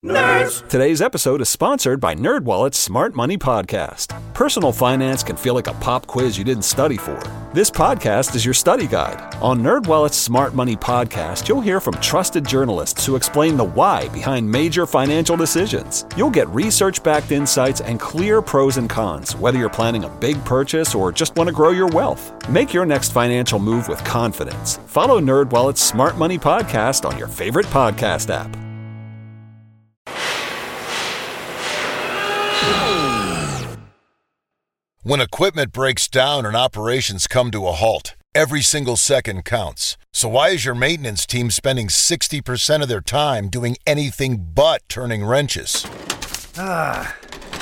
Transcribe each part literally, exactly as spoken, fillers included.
Nerds! Today's episode is sponsored by NerdWallet's Smart Money Podcast. Personal finance can feel like a pop quiz you didn't study for. This podcast is your study guide. On NerdWallet's Smart Money Podcast, you'll hear from trusted journalists who explain the why behind major financial decisions. You'll get research-backed insights and clear pros and cons, whether you're planning a big purchase or just want to grow your wealth. Make your next financial move with confidence. Follow NerdWallet's Smart Money Podcast on your favorite podcast app. When equipment breaks down and operations come to a halt, every single second counts. So why is your maintenance team spending sixty percent of their time doing anything but turning wrenches? Ah.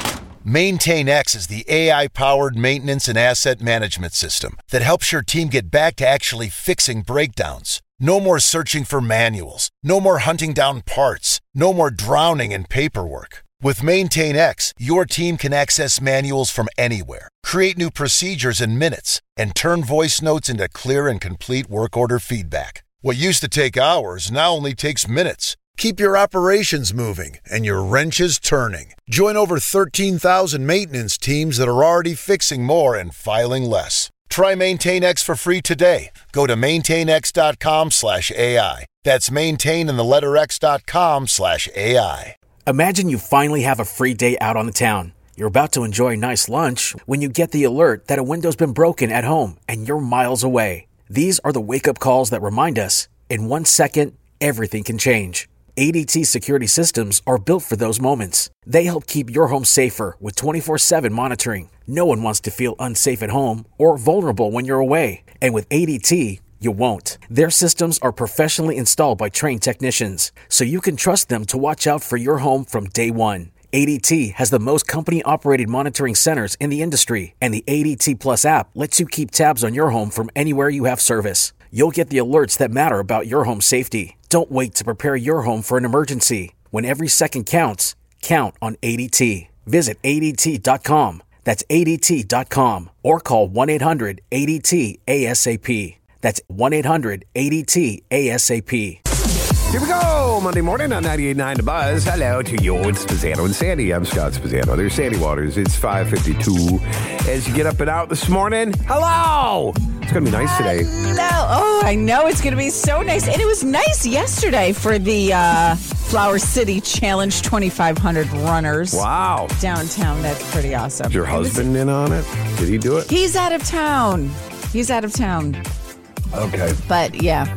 MaintainX is the A I-powered maintenance and asset management system that helps your team get back to actually fixing breakdowns. No more searching for manuals. No more hunting down parts. No more drowning in paperwork. With MaintainX, your team can access manuals from anywhere, create new procedures in minutes, and turn voice notes into clear and complete work order feedback. What used to take hours now only takes minutes. Keep your operations moving and your wrenches turning. Join over thirteen thousand maintenance teams that are already fixing more and filing less. Try MaintainX for free today. Go to maintainx.com slash AI. That's maintain in the letter x.com slash AI. Imagine you finally have a free day out on the town. You're about to enjoy a nice lunch when you get the alert that a window's been broken at home and you're miles away. These are the wake-up calls that remind us, in one second, everything can change. A D T security systems are built for those moments. They help keep your home safer with twenty-four seven monitoring. No one wants to feel unsafe at home or vulnerable when you're away. And with A D T, you won't. Their systems are professionally installed by trained technicians, so you can trust them to watch out for your home from day one. A D T has the most company-operated monitoring centers in the industry, and the A D T Plus app lets you keep tabs on your home from anywhere you have service. You'll get the alerts that matter about your home safety. Don't wait to prepare your home for an emergency. When every second counts, count on A D T. Visit A D T dot com. That's A D T dot com. Or call one eight hundred A D T A S A P. That's one eight hundred A D T A S A P. Here we go, Monday morning on ninety-eight point nine The Buzz. Hello to you, it's Spazzano and Sandy. I'm Scott Spazzano. There's Sandy Waters. It's five fifty-two. As you get up and out this morning, hello! It's going to be nice today. Hello. Oh, I know. It's going to be so nice. And it was nice yesterday for the uh, Flower City Challenge twenty-five hundred runners. Wow. Downtown. That's pretty awesome. Is your husband was, in on it? Did he do it? He's out of town. He's out of town. Okay. But, yeah.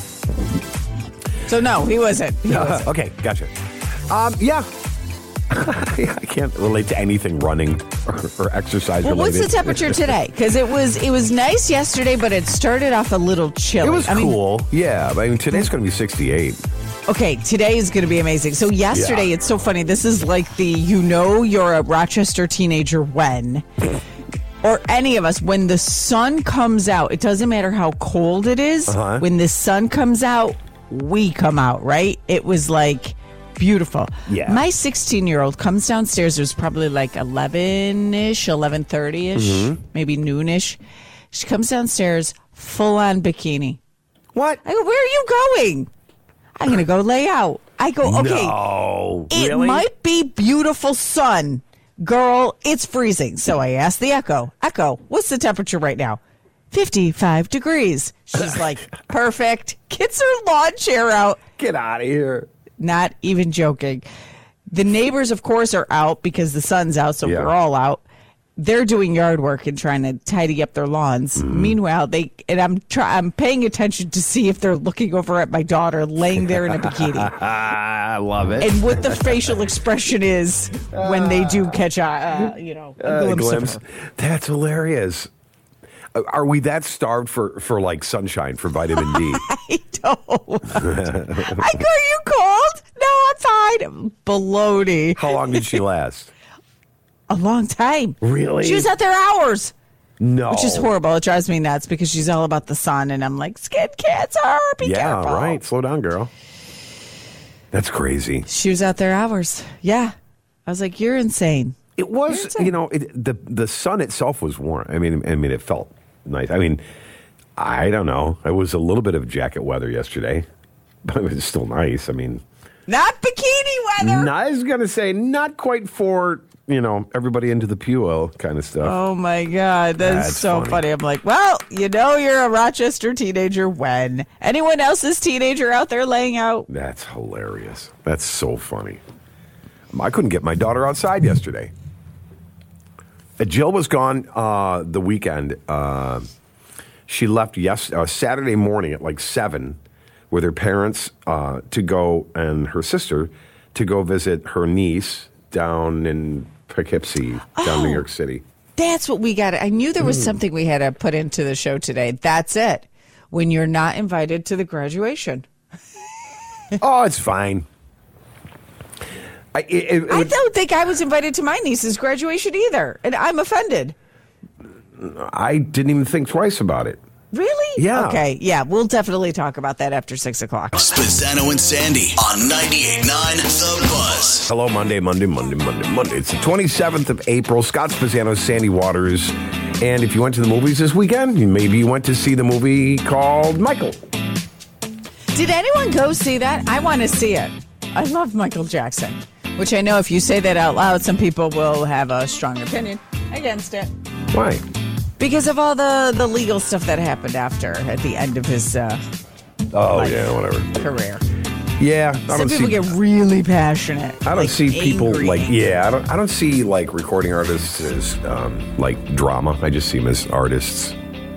So, no, he wasn't. He uh, wasn't. Okay, gotcha. Um, yeah. I can't relate to anything running or, or exercise well, related. What's the temperature today? Because it was it was nice yesterday, but it started off a little chilly. It was I cool. Mean, yeah. I mean, today's going to be sixty-eight. Okay, today is going to be amazing. So yesterday, yeah. It's so funny. This is like the, you know, you're a Rochester teenager when... Or any of us, when the sun comes out, it doesn't matter how cold it is. Uh-huh. When the sun comes out, we come out, right? It was like beautiful. Yeah. My sixteen-year-old comes downstairs. It was probably like eleven-ish, eleven thirty-ish, mm-hmm. maybe noonish. She comes downstairs, full-on bikini. What? I go, where are you going? I'm going to go lay out. I go, okay. No, it really? might be beautiful sun. Girl, it's freezing. So I asked the Echo, Echo, what's the temperature right now? fifty-five degrees. She's like, perfect. Gets her lawn chair out. Get out of here. Not even joking. The neighbors, of course, are out because the sun's out, so yeah. We're all out. They're doing yard work and trying to tidy up their lawns. Mm. Meanwhile, they and I'm try, I'm paying attention to see if they're looking over at my daughter laying there in a bikini. I love it. And what the facial expression is when they do catch a, uh, you know, a uh, glimpse, glimpse. of her. That's hilarious. Are we that starved for, for like sunshine, for vitamin D? I don't. I go, are you cold? No, I'm fine. Baloney. How long did she last? A long time. Really? She was out there hours. No. Which is horrible. It drives me nuts because she's all about the sun, and I'm like, skin cancer, be yeah, careful. Yeah, right. Slow down, girl. That's crazy. She was out there hours. Yeah. I was like, you're insane. It was, you know, it, the the sun itself was warm. I mean, I mean, it felt nice. I mean, I don't know. It was a little bit of jacket weather yesterday, but it was still nice. I mean, Not bikini weather. I was going to say, not quite for, you know, everybody into the pew oil kind of stuff. Oh, my God. That's, That's so funny. funny. I'm like, well, you know you're a Rochester teenager when. Anyone else's teenager out there laying out? That's hilarious. That's so funny. I couldn't get my daughter outside yesterday. Uh, Jill was gone uh, the weekend. Uh, she left yes uh, Saturday morning at like seven with her parents uh, to go, and her sister to go visit her niece down in Poughkeepsie, down Oh. New York City. That's what we got. I knew there was something we had to put into the show today. That's it. When you're not invited to the graduation. Oh, it's fine. I, it, it, it I would- don't think I was invited to my niece's graduation either. And I'm offended. I didn't even think twice about it. Really? Yeah. Okay. Yeah, we'll definitely talk about that after six o'clock. Spezzano and Sandy on ninety-eight point nine The Buzz. Hello, Monday, Monday, Monday, Monday, Monday. It's the twenty-seventh of April. Scott Spezzano, Sandy Waters. And if you went to the movies this weekend, maybe you went to see the movie called Michael. Did anyone go see that? I want to see it. I love Michael Jackson, which I know if you say that out loud, some people will have a strong opinion against it. Why? Because of all the, the legal stuff that happened after at the end of his uh, Oh, Like- yeah, whatever. career. Yeah, I Some don't people see. get really passionate. I don't like see people angry. like yeah. I don't. I don't see like recording artists as um, like drama. I just see them as artists.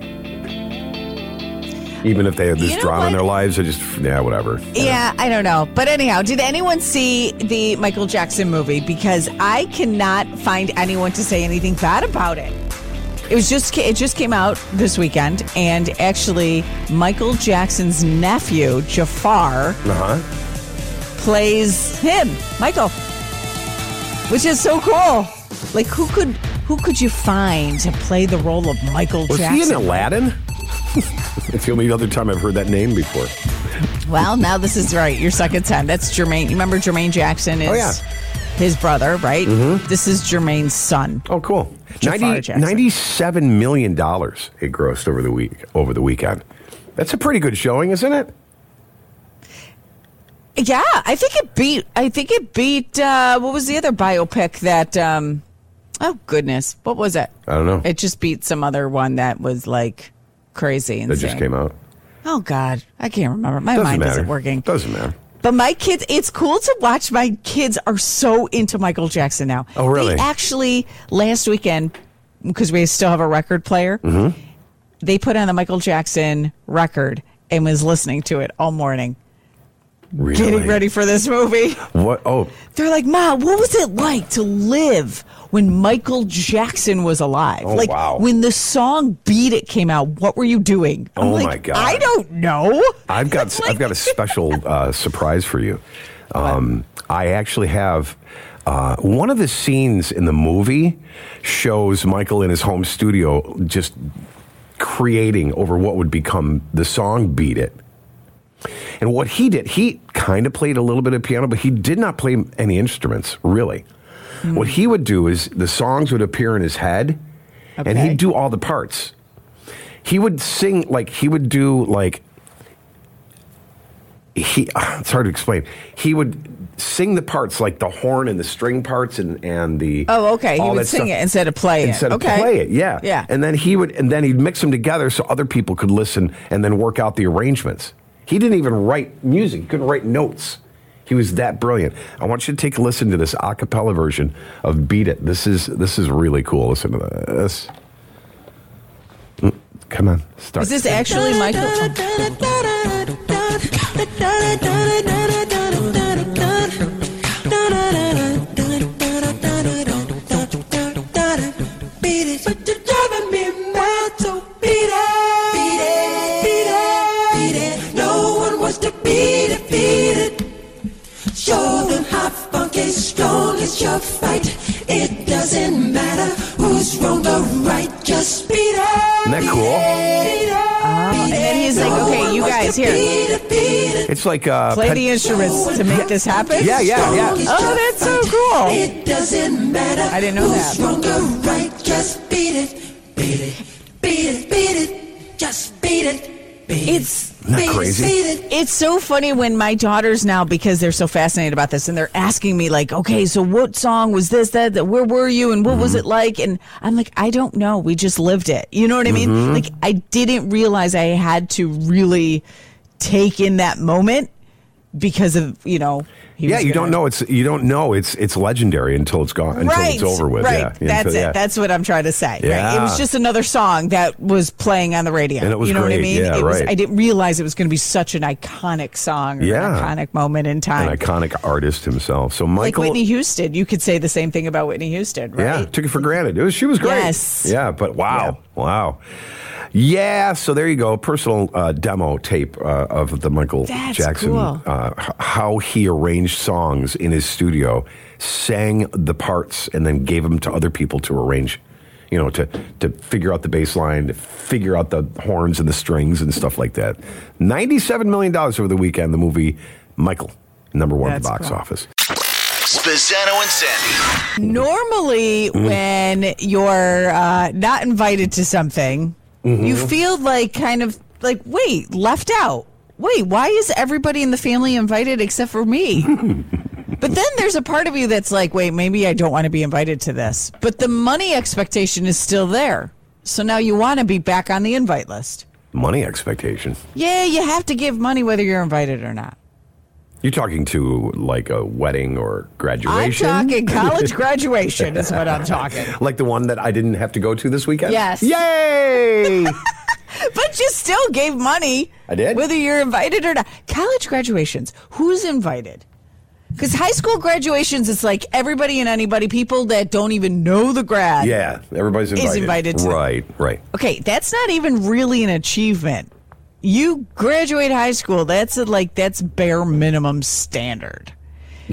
Even if they have this You know drama in what? their lives, I just yeah, whatever. Yeah, I don't know. But anyhow, did anyone see the Michael Jackson movie? Because I cannot find anyone to say anything bad about it. It was just it just came out this weekend, and actually Michael Jackson's nephew, Jafar, Uh huh. plays him, Michael. Which is so cool. Like who could who could you find to play the role of Michael Was Jackson? he in Aladdin? It's the only other time I've heard that name before. Well, now this is right. Your second time. That's Jermaine. You remember Jermaine Jackson is Oh, yeah. his brother, right? Mm-hmm. This is Jermaine's son. Oh, cool. Jafar ninety, Jackson. ninety-seven million dollars it grossed over the week over the weekend. That's a pretty good showing, isn't it? Yeah, I think it beat. I think it beat. Uh, what was the other biopic that? Um, oh goodness, what was it? I don't know. It just beat some other one that was like crazy insane. That just came out. Oh God, I can't remember. My Doesn't mind matter. isn't working. Doesn't matter. But my kids, it's cool to watch. My kids are so into Michael Jackson now. Oh, really? They actually, last weekend, because we still have a record player, Mm-hmm. they put on the Michael Jackson record and was listening to it all morning, Really? getting ready for this movie. What? Oh, They're like, Mom, what was it like to live when Michael Jackson was alive? Oh, like, wow. when the song Beat It came out, what were you doing? I'm Oh, like, my God. I don't know. I've got Like- I've got a special uh, surprise for you. Um, I actually have uh, one of the scenes in the movie shows Michael in his home studio just creating over what would become the song "Beat It." And what he did, he kind of played a little bit of piano, but he did not play any instruments really. Hmm. What he would do is the songs would appear in his head, and Okay. he'd do all the parts. He would sing like he would do like. He, it's hard to explain. He would sing the parts like the horn and the string parts and, and the Oh, okay. He all would that sing stuff. it instead of play it. Instead of Okay. play it, yeah, Yeah. And then he would and then he'd mix them together so other people could listen and then work out the arrangements. He didn't even write music. He couldn't write notes. He was that brilliant. I want you to take a listen to this a cappella version of "Beat It." This is this is really cool. Listen to this. Mm, Come on, start. Is this actually Michael? Show them how funky strong is your fight. It doesn't matter who's wrong or right. Just beat it. Isn't that cool? And then he's like, okay, you guys, here, It's like uh, play Pen- the instruments to make this happen. Yeah, yeah, yeah. Oh, that's so cool. It doesn't matter. I didn't know that. Who's wrong or right? Just beat it, beat it, beat it, beat it. Just beat it, It's Isn't that crazy? It's so funny when my daughters now, because they're so fascinated about this, and they're asking me like, okay, so what song was this, that, that where were you, and what mm-hmm. was it like? And I'm like, I don't know. We just lived it. You know what I mean? Mm-hmm. Like, I didn't realize I had to really take in that moment because of, you know. He yeah, you gonna... don't know it's you don't know it's it's legendary until it's gone until right, it's over with. Right, Yeah, that's until, it. Yeah. That's what I'm trying to say. Yeah. Right? It was just another song that was playing on the radio. And it was you know great. what I mean? Yeah, it was, right. I didn't realize it was going to be such an iconic song, or Yeah. an iconic moment in time. An iconic artist himself. So Michael, like Whitney Houston, you could say the same thing about Whitney Houston, right? Yeah, took it for granted. It was she was great. Yes. Yeah, but wow, yeah. wow. Yeah, so there you go. Personal uh, demo tape uh, of the Michael That's Jackson, cool. uh, h- how he arranged songs in his studio, sang the parts, and then gave them to other people to arrange. You know, to to figure out the bass line, to figure out the horns and the strings and stuff like that. ninety-seven million dollars over the weekend, the movie Michael, number one That's at the box cool. office. Spezzano and Sandy. Normally, Mm-hmm. when you're uh, not invited to something, Mm-hmm. you feel like kind of like, wait, left out. Wait, why is everybody in the family invited except for me? But then there's a part of you that's like, wait, maybe I don't want to be invited to this. But the money expectation is still there. So now you want to be back on the invite list. Money expectation. Yeah, you have to give money whether you're invited or not. You're talking to like a wedding or graduation? I'm talking college graduation is what I'm talking. Like the one that I didn't have to go to this weekend? Yes. Yay! But you still gave money. I did. Whether you're invited or not. College graduations, who's invited? Because high school graduations, it's like everybody and anybody, people that don't even know the grad. Yeah, everybody's invited. Is invited to. Right, right. Okay, that's not even really an achievement. You graduate high school, that's a, like that's bare minimum standard. We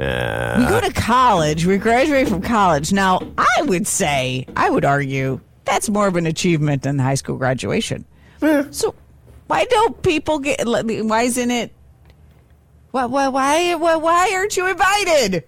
go to college, we graduate from college. Now, I would say, I would argue, that's more of an achievement than high school graduation. Yeah. So, why don't people get? Why isn't it? Why? Why? Why? Why, why aren't you invited?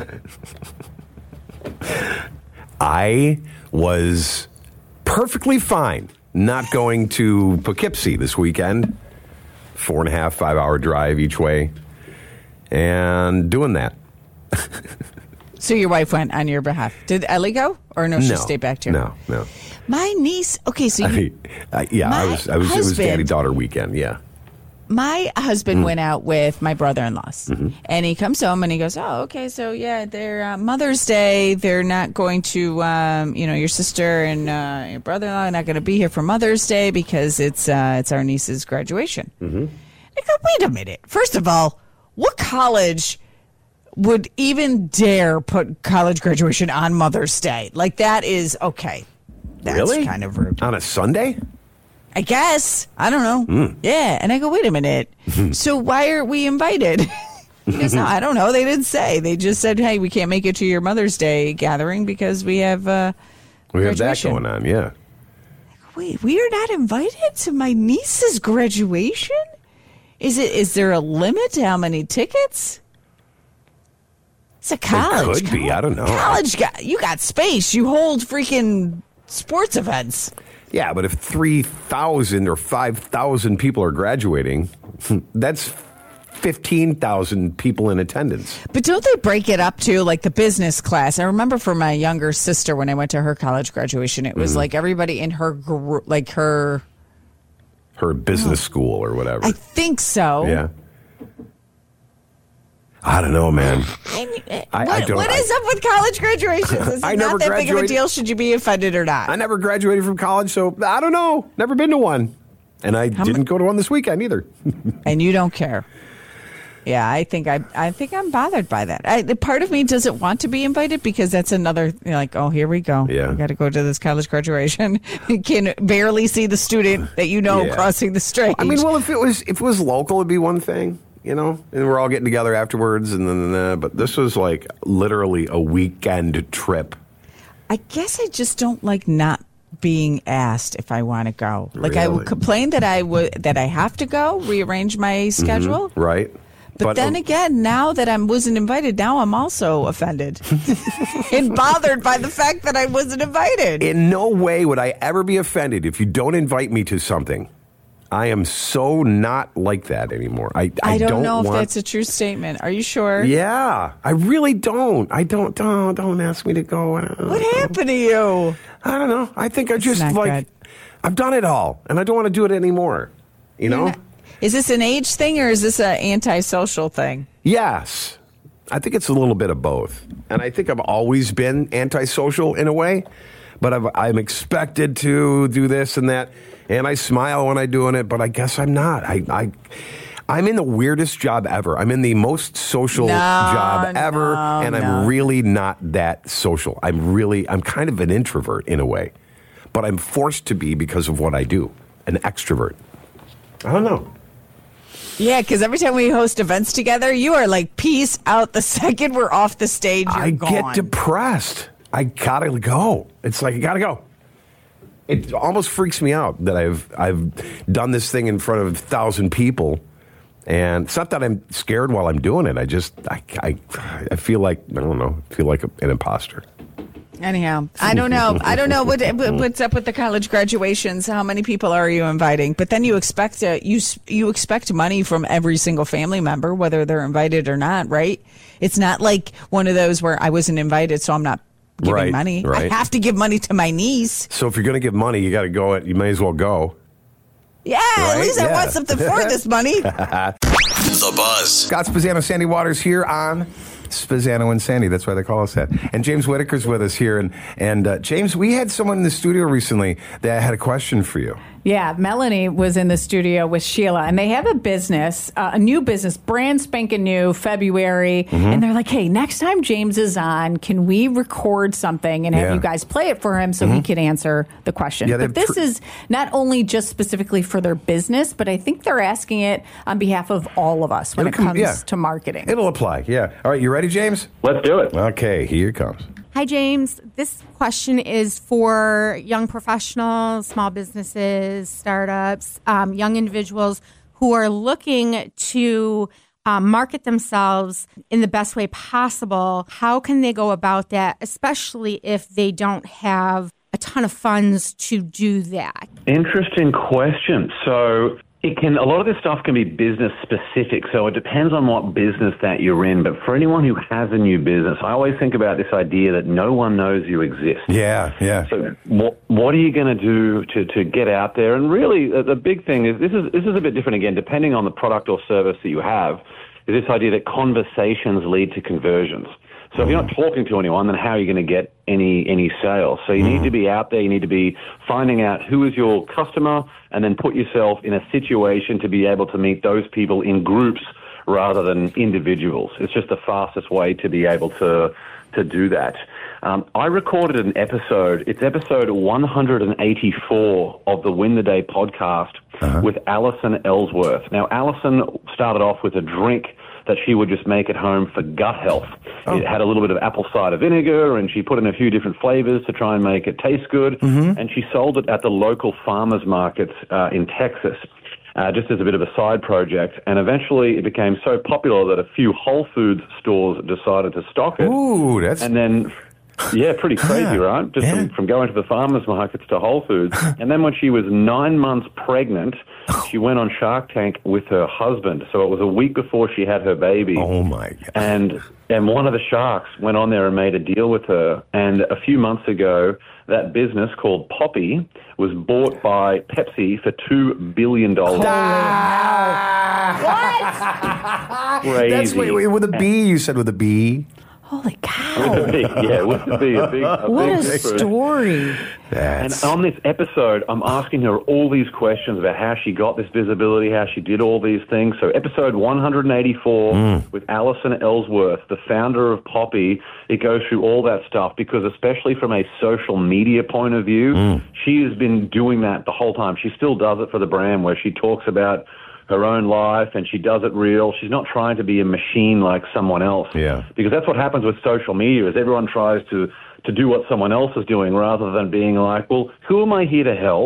I was perfectly fine not going to Poughkeepsie this weekend. Four and a half, five hour drive each way, and doing that. So your wife went on your behalf. Did Ellie go, or no? She no, stayed back too. No, no. My niece. Okay, so you, I, I, yeah, I My was. I was. It was husband- daddy daughter weekend. Yeah. my husband Mm. went out with my brother-in-laws, Mm-hmm. and he comes home and he goes, "Oh, okay, so yeah, they're uh, Mother's Day. They're not going to, um, you know, your sister and uh, your brother-in-law are not going to be here for Mother's Day because it's uh, it's our niece's graduation." Mm-hmm. I go, wait a minute. First of all, what college would even dare put college graduation on Mother's Day? Like, that is okay. That's Really? kind of rude. On a Sunday? I guess. I don't know. Mm. Yeah. And I go, wait a minute. So why aren't we invited? He goes, no, I don't know. They didn't say. They just said, hey, we can't make it to your Mother's Day gathering because we have uh, We have that graduation." going on. Yeah. Wait, we are not invited to my niece's graduation? Is it? Is there a limit to how many tickets? It's a college. could be. I don't know. College, got, you got space. You hold freaking sports events. Yeah, but if three thousand or five thousand people are graduating, that's fifteen thousand people in attendance. But don't they break it up to like the business class? I remember for my younger sister when I went to her college graduation, it was Mm-hmm. like everybody in her group, like her. Her business school or whatever. I think so. Yeah. I don't know, man. And, uh, I- I what, don't- what is up with college graduations? Is it I never not that big of a graduated- deal? Should you be offended or not? I never graduated from college, so I don't know. Never been to one. And I didn't go to one this weekend either. And you don't care. Yeah, I think I, I think I'm bothered by that. I, the part of me doesn't want to be invited because that's another, you know, like, oh, here we go. Yeah. We got to go to this college graduation. You can barely see the student that you know Yeah. crossing the street. I mean, well, if it was if it was local, it'd be one thing, you know, and we're all getting together afterwards, and then. Uh, but this was like literally a weekend trip. I guess I just don't like not being asked if I want to go. Like I Really? would complain that I would that I have to go, rearrange my schedule. Right. But, then uh, again, now that I wasn't invited, now I'm also offended and bothered by the fact that I wasn't invited. in no way would I ever be offended if you don't invite me to something. I am so not like that anymore. I, I, I don't, don't know want... if that's a true statement. Are you sure? Yeah, I really don't. I don't. Don't, don't ask me to go. What happened to you? I don't know. I think I just not like, good. I've done it all, and I don't want to do it anymore. You know? Not, is this an age thing or is this an antisocial thing? Yes. I think it's a little bit of both. And I think I've always been antisocial in a way, but I've, I'm expected to do this and that. And I smile when I'm doing it, but I guess I'm not. I, I, I'm in the weirdest job ever. I'm in the most social no, job ever, no, and I'm no. really not that social. I'm really, I'm kind of an introvert in a way, but I'm forced to be because of what I do, an extrovert. I don't know. Yeah, because every time we host events together, you are like, peace out. The second we're off the stage, you're I gone. get depressed. I gotta go. It's like, I gotta go. It almost freaks me out that I've I've done this thing in front of a thousand people, and it's not that I'm scared while I'm doing it. I just I I, I feel like I don't know. I feel like an imposter. Anyhow, I don't know. I don't know what what's up with the college graduations. How many people are you inviting? But then you expect to, you you expect money from every single family member, whether they're invited or not, right? It's not like one of those where I wasn't invited, so I'm not giving right, money. Right. I have to give money to my niece. So if you're going to give money, you got to go. You may as well go. Yeah, right? at least yeah. I want something for this money. The Buzz. Scott Spazzano, Sandy Waters here on Spazzano and Sandy. That's why they call us that. And James Whitaker's with us here. And, and uh, James, we had someone in the studio recently that had a question for you. Yeah, Melanie was in the studio with Sheila, and they have a business, uh, a new business, brand spanking new, February. Mm-hmm. And they're like, hey, next time James is on, can we record something and have yeah. you guys play it for him so mm-hmm. he can answer the question? Yeah, but this tr- is not only just specifically for their business, but I think they're asking it on behalf of all of us when It'll it comes come, yeah. to marketing. It'll apply, yeah. All right, you ready, James? Let's do it. Okay, here it comes. Hi, James. This question is for young professionals, small businesses, startups, um, young individuals who are looking to um, market themselves in the best way possible. How can they go about that, especially if they don't have a ton of funds to do that? Interesting question. So it can, a lot of this stuff can be business specific. So it depends on what business that you're in. But for anyone who has a new business, I always think about this idea that no one knows you exist. Yeah, yeah. So what, what are you going to do to, to get out there? And really, the big thing is, this is, this is a bit different again, depending on the product or service that you have, is this idea that conversations lead to conversions. So if you're not talking to anyone, then how are you going to get any any sales? So you need to be out there. You need to be finding out who is your customer and then put yourself in a situation to be able to meet those people in groups rather than individuals. It's just the fastest way to be able to to do that. Um, I recorded an episode. It's episode one hundred eighty-four of the Win the Day podcast uh-huh. with Alison Ellsworth. Now, Alison started off with a drink that she would just make at home for gut health. Oh. It had a little bit of apple cider vinegar, and she put in a few different flavors to try and make it taste good, mm-hmm. and she sold it at the local farmers markets uh, in Texas, uh, just as a bit of a side project. And eventually it became so popular that a few Whole Foods stores decided to stock it. Ooh, that's... And then... Yeah, pretty crazy, right? Just yeah. from, from going to the farmers markets to Whole Foods. And then when she was nine months pregnant, she went on Shark Tank with her husband. So it was a week before she had her baby. Oh, my God. And, and one of the sharks went on there and made a deal with her. And a few months ago, that business called Poppy was bought by Pepsi for two billion dollars. Ah. What? Crazy. That's, wait, wait, with a B, you said with a B. Holy cow. With a B, yeah, with a B. A big, a what big a difference. story. That's... And on this episode, I'm asking her all these questions about how she got this visibility, how she did all these things. So episode one hundred eighty-four mm. with Alison Ellsworth, the founder of Poppy, it goes through all that stuff because especially from a social media point of view, mm. she has been doing that the whole time. She still does it for the brand where she talks about her own life, and she does it real. She's not trying to be a machine like someone else. Yeah. Because that's what happens with social media, is everyone tries to, to do what someone else is doing rather than being like, well, who am I here to help?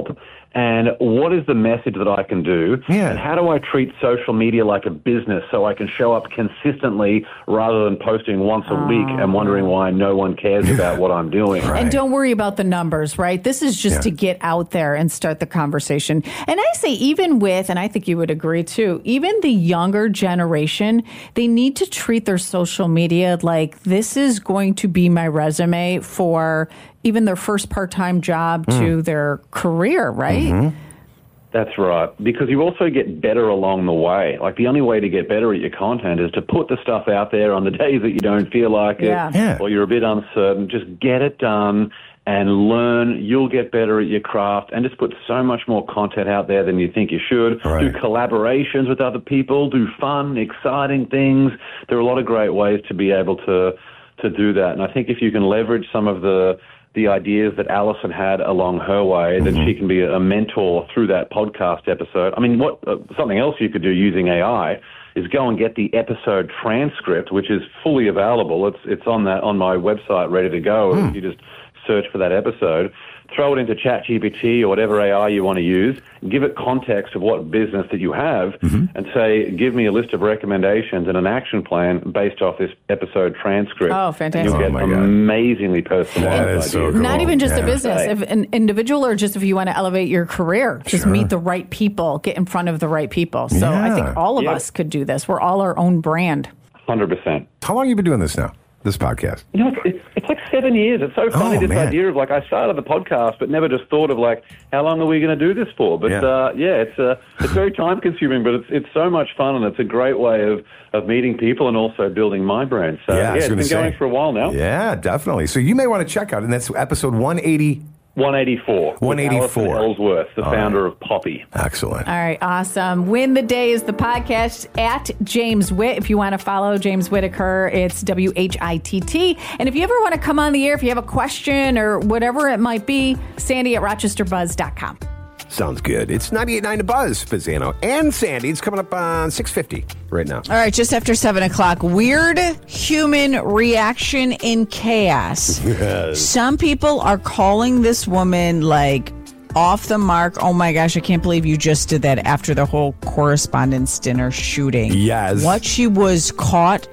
and what is the message that I can do, Yeah. and how do I treat social media like a business so I can show up consistently rather than posting once a week and wondering why no one cares about what I'm doing. And don't worry about the numbers, right? This is just Yeah. to get out there and start the conversation. And I say even with, and I think you would agree too, even the younger generation, they need to treat their social media like this is going to be my resume for even their first part-time job Mm. to their career, right? Mm-hmm. That's right, because you also get better along the way. Like, the only way to get better at your content is to put the stuff out there on the days that you don't feel like Yeah. it, Yeah. or you're a bit uncertain. Just get it done and learn. You'll get better at your craft, and just put so much more content out there than you think you should. Right. Do collaborations with other people. Do fun, exciting things. There are a lot of great ways to be able to to do that. And I think if you can leverage some of the the ideas that Alison had along her way, that she can be a mentor through that podcast episode. I mean, what uh, something else you could do using A I is go and get the episode transcript, which is fully available. It's it's on that on my website, ready to go. Mm. You just search for that episode, throw it into ChatGPT or whatever A I you want to use, give it context of what business that you have, Mm-hmm. and say, give me a list of recommendations and an action plan based off this episode transcript. Oh, fantastic. You'll get Oh, my God. amazingly personalized That is so ideas. cool. Not even just a Yeah. business, if an individual, or just if you want to elevate your career, just Sure. meet the right people, get in front of the right people. So I Yeah. think all of Yeah. us could do this. We're all our own brand. one hundred percent. How long have you been doing this now, this podcast? You know, it's, it's, it's like seven years. It's so funny, Oh, this man. idea of, like, I started the podcast, but never just thought of, like, how long are we going to do this for? But, Yeah. uh, yeah, it's uh, it's very time-consuming, but it's it's so much fun, and it's a great way of, of meeting people and also building my brand. So, I yeah, was it's gonna been say. going for a while now. Yeah, definitely. So you may want to check out, and that's episode one eighty. one eighty-four. one eighty-four. With Alison Ellsworth, the All founder of Poppy. Excellent. All right, awesome. Win the Day is the podcast at James Witt. If you want to follow James Whitaker, it's W H I T T. And if you ever want to come on the air, if you have a question or whatever it might be, Sandy at rochester buzz dot com. Sounds good. It's ninety-eight point nine to Buzz, Pizzano and Sandy. It's coming up on six fifty right now. All right, just after seven o'clock. Weird human reaction in chaos. Yes. Some people are calling this woman like off the mark. Oh my gosh, I can't believe you just did that after the whole Correspondence Dinner shooting. Yes. What she was caught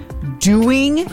doing?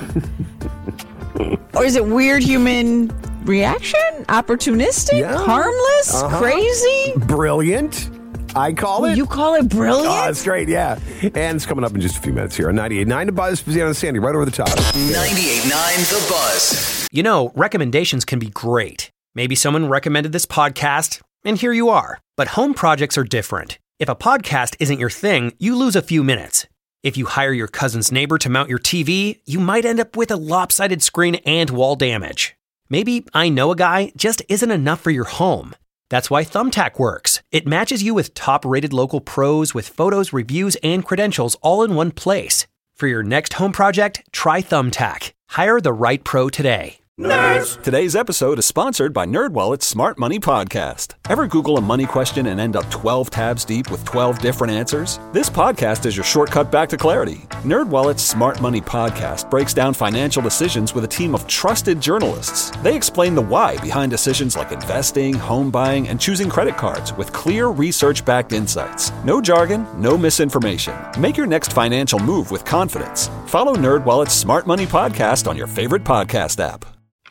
Or is it weird human reaction? Opportunistic? Yeah. Harmless? Uh-huh. Crazy? Brilliant. I call it. You call it brilliant? Oh, that's great, yeah. And it's coming up in just a few minutes here on ninety-eight point nine to Buzz, Pizzano and Sandy, right over the top. ninety-eight point nine The Buzz. You know, recommendations can be great. Maybe someone recommended this podcast, and here you are. But home projects are different. If a podcast isn't your thing, you lose a few minutes. If you hire your cousin's neighbor to mount your T V, you might end up with a lopsided screen and wall damage. Maybe I know a guy just isn't enough for your home. That's why Thumbtack works. It matches you with top-rated local pros with photos, reviews, and credentials all in one place. For your next home project, try Thumbtack. Hire the right pro today. Nerds! Today's episode is sponsored by NerdWallet's Smart Money Podcast. Ever Google a money question and end up twelve tabs deep with twelve different answers? This podcast is your shortcut back to clarity. NerdWallet's Smart Money Podcast breaks down financial decisions with a team of trusted journalists. They explain the why behind decisions like investing, home buying, and choosing credit cards with clear research-backed insights. No jargon, no misinformation. Make your next financial move with confidence. Follow NerdWallet's Smart Money Podcast on your favorite podcast app.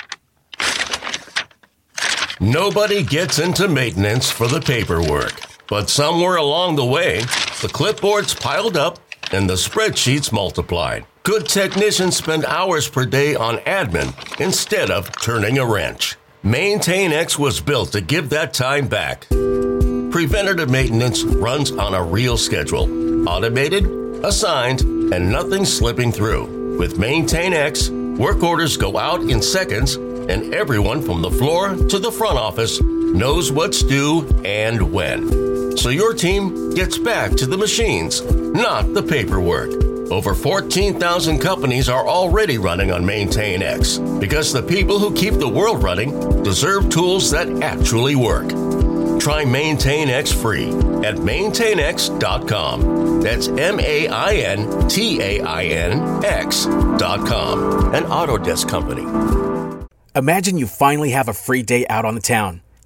Nobody gets into maintenance for the paperwork, but somewhere along the way, the clipboards piled up and the spreadsheets multiplied. Good technicians spend hours per day on admin instead of turning a wrench. MaintainX was built to give that time back. Preventative maintenance runs on a real schedule, automated, assigned, and nothing slipping through. With MaintainX, work orders go out in seconds, and everyone from the floor to the front office knows what's due and when. So your team gets back to the machines, not the paperwork. Over fourteen thousand companies are already running on MaintainX because the people who keep the world running deserve tools that actually work. Try MaintainX free at maintain x dot com. That's M A I N T A I N X dot com. An Autodesk company. Imagine you finally have a free day out on the town.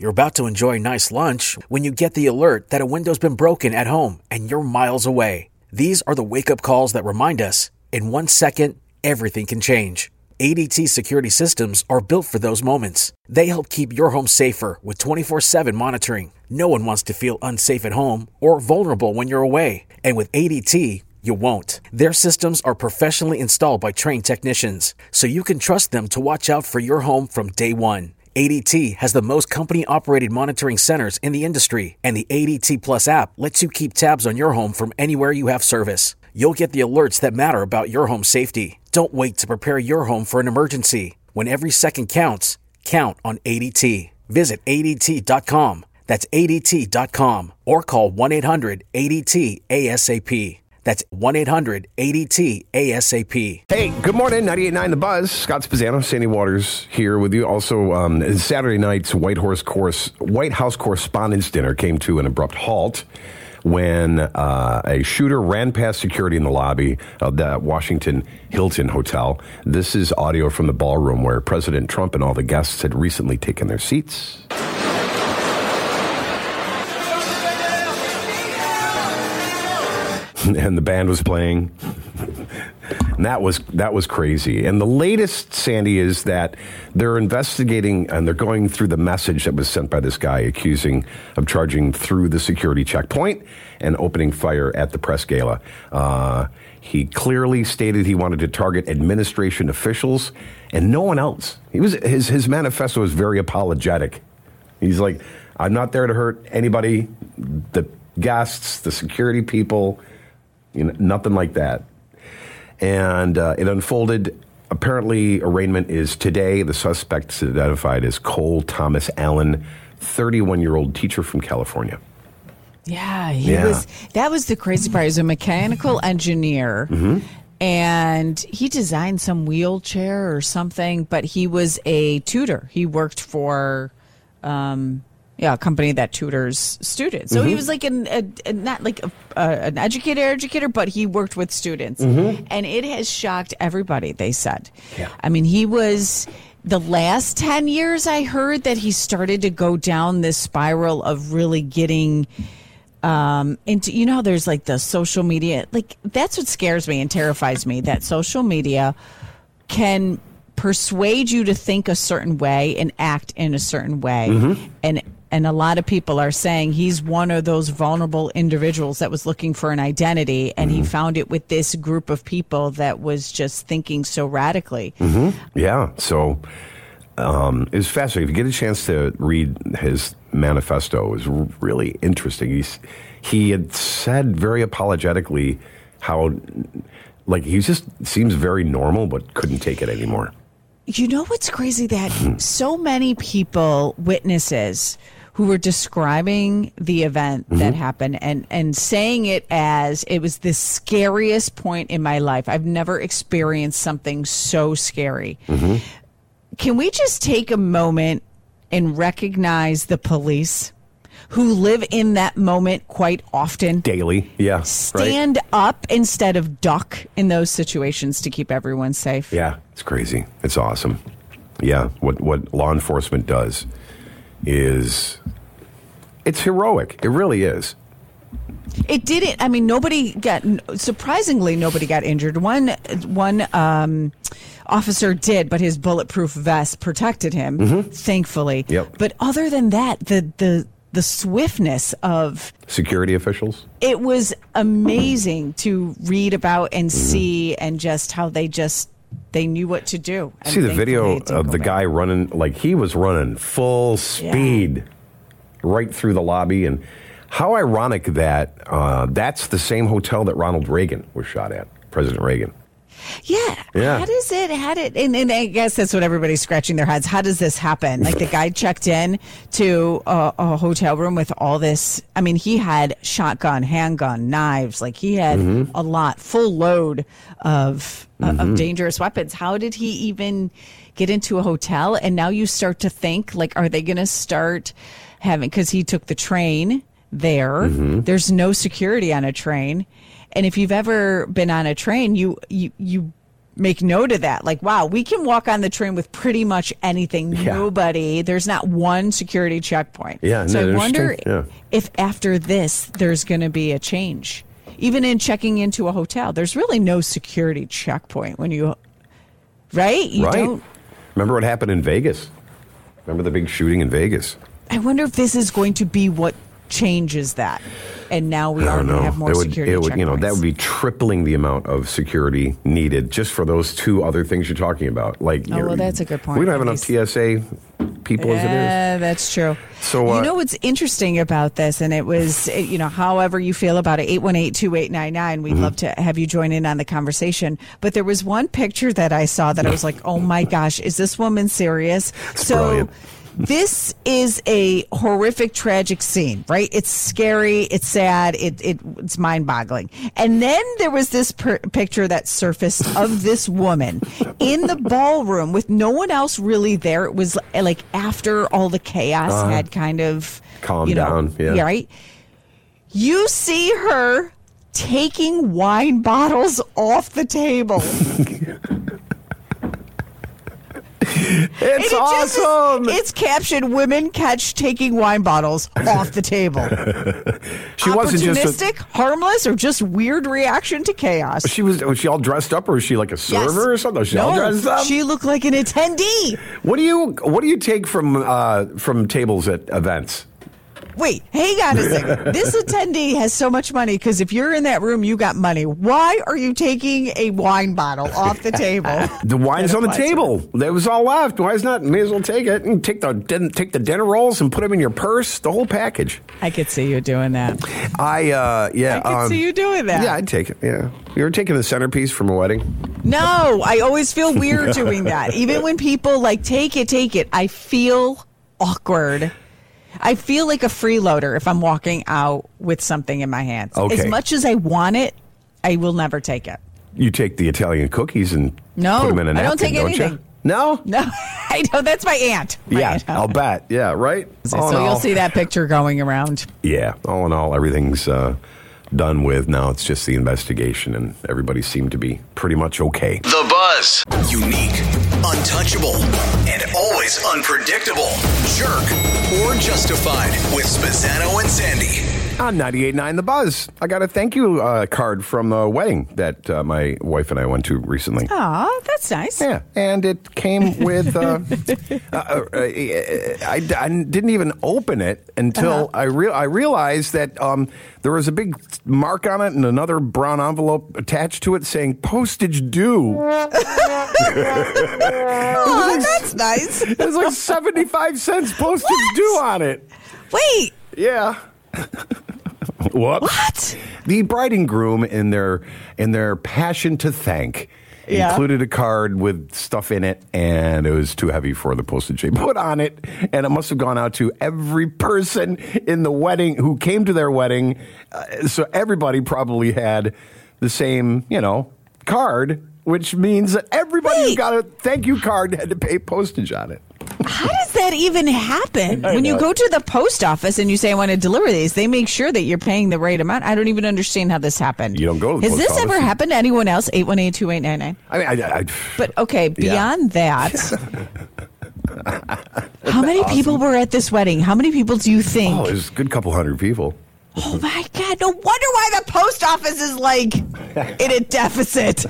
You're about to enjoy a nice lunch when you get the alert that a window's been broken at home and you're miles away. These are the wake-up calls that remind us, in one second, everything can change. A D T security systems are built for those moments. They help keep your home safer with twenty-four seven monitoring. No one wants to feel unsafe at home or vulnerable when you're away. And with A D T, you won't. Their systems are professionally installed by trained technicians, so you can trust them to watch out for your home from day one. A D T has the most company-operated monitoring centers in the industry, and the A D T Plus app lets you keep tabs on your home from anywhere you have service. You'll get the alerts that matter about your home safety. Don't wait to prepare your home for an emergency. When every second counts, count on A D T. Visit A D T dot com. That's A D T dot com. Or call one eight hundred A D T A S A P. That's one eight hundred A D T A S A P. Hey, good morning, ninety-eight point nine The Buzz. Scott Spazzano, Sandy Waters here with you. Also, um, Saturday night's White, Horse course, White House Correspondents' Dinner came to an abrupt halt when uh, a shooter ran past security in the lobby of the Washington Hilton Hotel. This is audio from the ballroom where President Trump and all the guests had recently taken their seats. And the band was playing. And that was that was crazy. And the latest, Sandy, is that they're investigating and they're going through the message that was sent by this guy accusing of charging through the security checkpoint and opening fire at the press gala. Uh, he clearly stated he wanted to target administration officials and no one else. He was his his manifesto was very apologetic. He's like, I'm not there to hurt anybody, the guests, the security people, you know, nothing like that. And uh, it unfolded. Apparently, arraignment is today. The suspect is identified as Cole Thomas Allen, thirty-one-year-old teacher from California. Yeah, he Yeah. was. That was the crazy part. He was a mechanical engineer, Mm-hmm. and he designed some wheelchair or something. But he was a tutor. He worked for, um, yeah, a company that tutors students. So Mm-hmm. he was like an a, a, not like a, a, an educator, educator, but he worked with students, Mm-hmm. and it has shocked everybody. They said, Yeah. I mean, he was. The last ten years, I heard that he started to go down this spiral of really getting um, into, you know, how there's like the social media, like that's what scares me and terrifies me, that social media can persuade you to think a certain way and act in a certain way. Mm-hmm. And and a lot of people are saying he's one of those vulnerable individuals that was looking for an identity, and Mm-hmm. he found it with this group of people that was just thinking so radically. Mm-hmm. Yeah, so um, it was fascinating. If you get a chance to read his manifesto, it was really interesting. He's, he had said very apologetically how, like, he just seems very normal, but couldn't take it anymore. You know what's crazy? That so many people, witnesses, who were describing the event Mm-hmm. that happened and, and saying it as it was the scariest point in my life. I've never experienced something so scary. Mm-hmm. Can we just take a moment and recognize the police who live in that moment quite often? Daily, yeah. Stand right? up instead of duck in those situations to keep everyone safe. Yeah, it's crazy. It's awesome. Yeah, what what law enforcement does is, it's heroic. It really is. It didn't. I mean, nobody got. Surprisingly, nobody got injured. One one um, officer did, but his bulletproof vest protected him, Mm-hmm. thankfully. Yep. But other than that, the the the swiftness of Security officials? it was amazing to read about and Mm-hmm. see, and just how they just they knew what to do. And See the thankfully video it didn't of go the bad. guy running, like he was running full speed right through the lobby. And how ironic that uh, that's the same hotel that Ronald Reagan was shot at, President Reagan. Yeah. Yeah. How does it, how did, and, and I guess that's what everybody's scratching their heads. How does this happen? Like the guy checked in to a, a hotel room with all this. I mean, he had shotgun, handgun, knives. Like he had Mm-hmm. a lot, full load of, uh, Mm-hmm. of dangerous weapons. How did he even get into a hotel? And now you start to think, like, are they going to start having, because he took the train there. Mm-hmm. There's no security on a train. And if you've ever been on a train, you, you, you make note of that. Like, wow, we can walk on the train with pretty much anything. Yeah. Nobody, there's not one security checkpoint. Yeah, so no, I wonder yeah. if after this, there's going to be a change. Even in checking into a hotel, there's really no security checkpoint when you, right? You right. don't. Remember what happened in Vegas? Remember the big shooting in Vegas? I wonder if this is going to be what changes that. And now we I are don't going to know. have more it would, security it would, you know, that checkpoints. would be tripling the amount of security needed just for those two other things you're talking about. Like, Oh, you're- well, that's a good point. We don't have enough These- T S A people as it is. Yeah, that's true. So, uh, you know what's interesting about this, and it was, eh, you know, however you feel about it, eight one eight, two eight nine nine. We'd Mm-hmm. love to have you join in on the conversation. But there was one picture that I saw that I was like, oh my gosh, is this woman serious? So brilliant. this is a horrific, tragic scene, right? It's scary, it's sad, it, it it's mind-boggling. And then there was this per- picture that surfaced of this woman in the ballroom with no one else really there. It was like after all the chaos Uh-huh. had kind of Calmed you know, down, yeah. right? You see her taking wine bottles off the table. It's And it just is- awesome. it's captioned "Women catch taking wine bottles off the table." She wasn't just a, opportunistic, harmless, or just weird reaction to chaos. she was was she all dressed up, or was she like a server Yes. or something? Was she no, all dressed up? she looked like an attendee. What do you what do you take from uh, from tables at events? Wait, hang on a second. This attendee has so much money because if you're in that room, you got money. Why are you taking a wine bottle off the table? The wine's on the Why is table. That was all left. Why is not? May as well take it and take the didn't take the dinner rolls and put them in your purse. The whole package. I could see you doing that. I uh, yeah. I could um, see you doing that. Yeah, I'd take it. Yeah, you ever taking the centerpiece from a wedding? No, I always feel weird doing that. Even when people like take it, take it, I feel awkward. I feel like a freeloader if I'm walking out with something in my hands. Okay. As much as I want it, I will never take it. You take the Italian cookies and No, put them in a I napkin, don't take don't anything. you? No, No, I know that's my aunt. My yeah, aunt. I'll bet. Yeah, right. So All in you'll all- see that picture going around. Yeah, all in all, everything's uh, done with. Now it's just the investigation, and everybody seemed to be pretty much okay. The Buzz. Unique, untouchable, and always unpredictable. Jerk or justified with Spazzano and Sandy. On ninety-eight point nine The Buzz, I got a thank you uh, card from the wedding that uh, my wife and I went to recently. Aw, that's nice. Yeah, and it came with. Uh, uh, uh, I, I didn't even open it until Uh-huh. I real I realized that um, there was a big mark on it and another brown envelope attached to it saying postage due. Oh, that's nice. It was like seventy-five cents postage What? due on it. Wait, Yeah. What? what? The bride and groom, in their in their passion to thank, Yeah. included a card with stuff in it, and it was too heavy for the postage they put on it, and it must have gone out to every person in the wedding who came to their wedding. Uh, so everybody probably had the same, you know, card, which means that everybody who Wait. got a thank you card had to pay postage on it. How does that even happen? I When you know. go to the post office and you say, I want to deliver these, they make sure that you're paying the right amount. I don't even understand how this happened. You don't go to the Has post this ever office. happened to anyone else? eight one eight, two eight nine nine. I mean, I, I, But okay, beyond that, how many people were at this wedding? How many people do you think? oh, there's a good couple hundred people. Oh my God, no wonder why the post office is like in a deficit.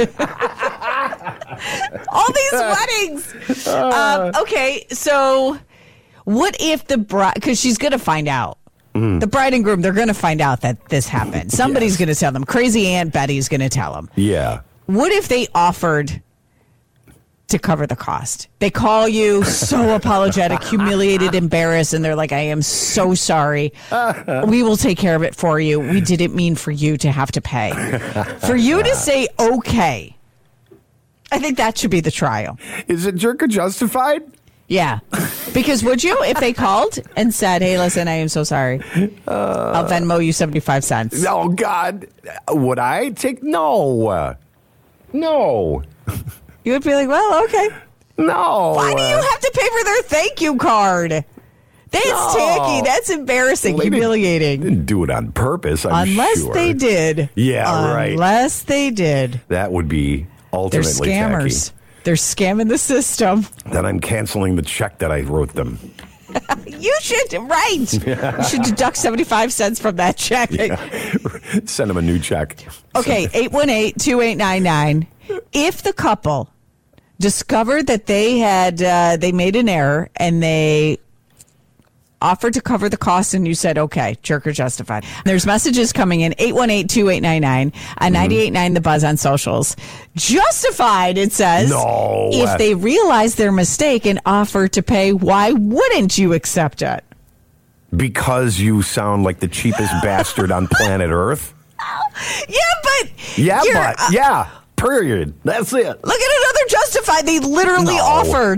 All these weddings. Um, okay, so what if the bride, because she's going to find out. The bride and groom, they're going to find out that this happened. Somebody's Yes. going to tell them. Crazy Aunt Betty's going to tell them. Yeah. What if they offered to cover the cost? They call you so apologetic, humiliated, embarrassed, and they're like, I am so sorry. We will take care of it for you. We didn't mean for you to have to pay. For you to say okay, I think that should be the trial. Is it jerk or justified? Yeah. Because would you, if they called and said, hey, listen, I am so sorry. I'll Venmo you seventy-five cents. Oh, God. Would I take? No. No. You would be like, well, okay. No. Why do you have to pay for their thank you card? That's No. tacky. That's embarrassing, Well, they humiliating. Didn't, didn't do it on purpose, I'm Unless sure. they did. Yeah, right. Unless they did. That would be ultimately They're scammers. tacky. They're scamming the system. Then I'm canceling the check that I wrote them. You should, right. You should deduct seventy-five cents from that check. Yeah. Send them a new check. Okay, eight one eight, two eight nine nine. If the couple discovered that they had, uh, they made an error and they offered to cover the cost and you said, okay, jerk or justified. There's messages coming in, eight one eight, two eight nine nine, and ninety-eight point nine The Buzz on socials. Justified, it says. No. If they realize their mistake and offer to pay, why wouldn't you accept it? Because you sound like the cheapest bastard on planet Earth? Yeah, but... Yeah, you're, but... uh, yeah, period. That's it. Look at another Justified. They literally No. offered...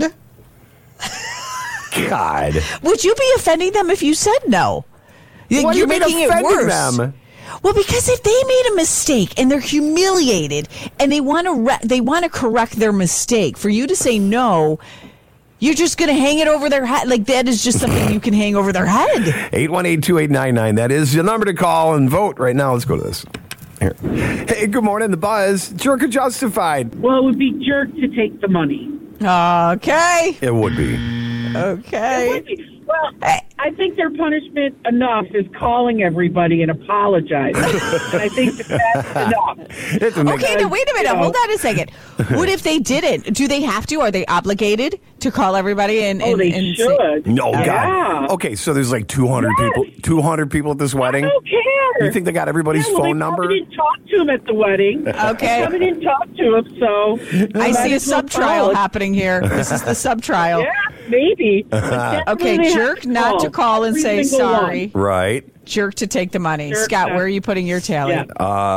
God. Would you be offending them if you said no? What You're do you mean making it offending worse. them? Well, because if they made a mistake and they're humiliated and they want to re- they want to correct their mistake, for you to say no, you're just going to hang it over their head. Like, that is just something you can hang over their head. eight one eight, two eight nine nine. That is the number to call and vote right now. Let's go to this. Here. Hey, good morning, The Buzz. Jerk or justified? Well, it would be jerk to take the money. Okay. It would be. Okay. It would be. Well, I think their punishment enough is calling everybody and apologizing. And I think that that's enough. Okay, now wait a minute. You know, Hold on a second. What if they didn't? Do they have to? Are they obligated to call everybody and, and, Oh, they and should. say, No, Yeah. God. Okay, so there's like two hundred Yes. people two hundred people at this wedding? I don't care. You think they got everybody's Yeah, well, phone they number? probably didn't talk to him at the wedding. Okay. They probably didn't talk to him, so... I might see a as well sub trial call. happening here. This is the sub trial. Yeah, maybe. Okay, jerk not to call and say sorry. Right. Jerk to take the money. Jerk Scott, not- where are you putting your tally? Yeah.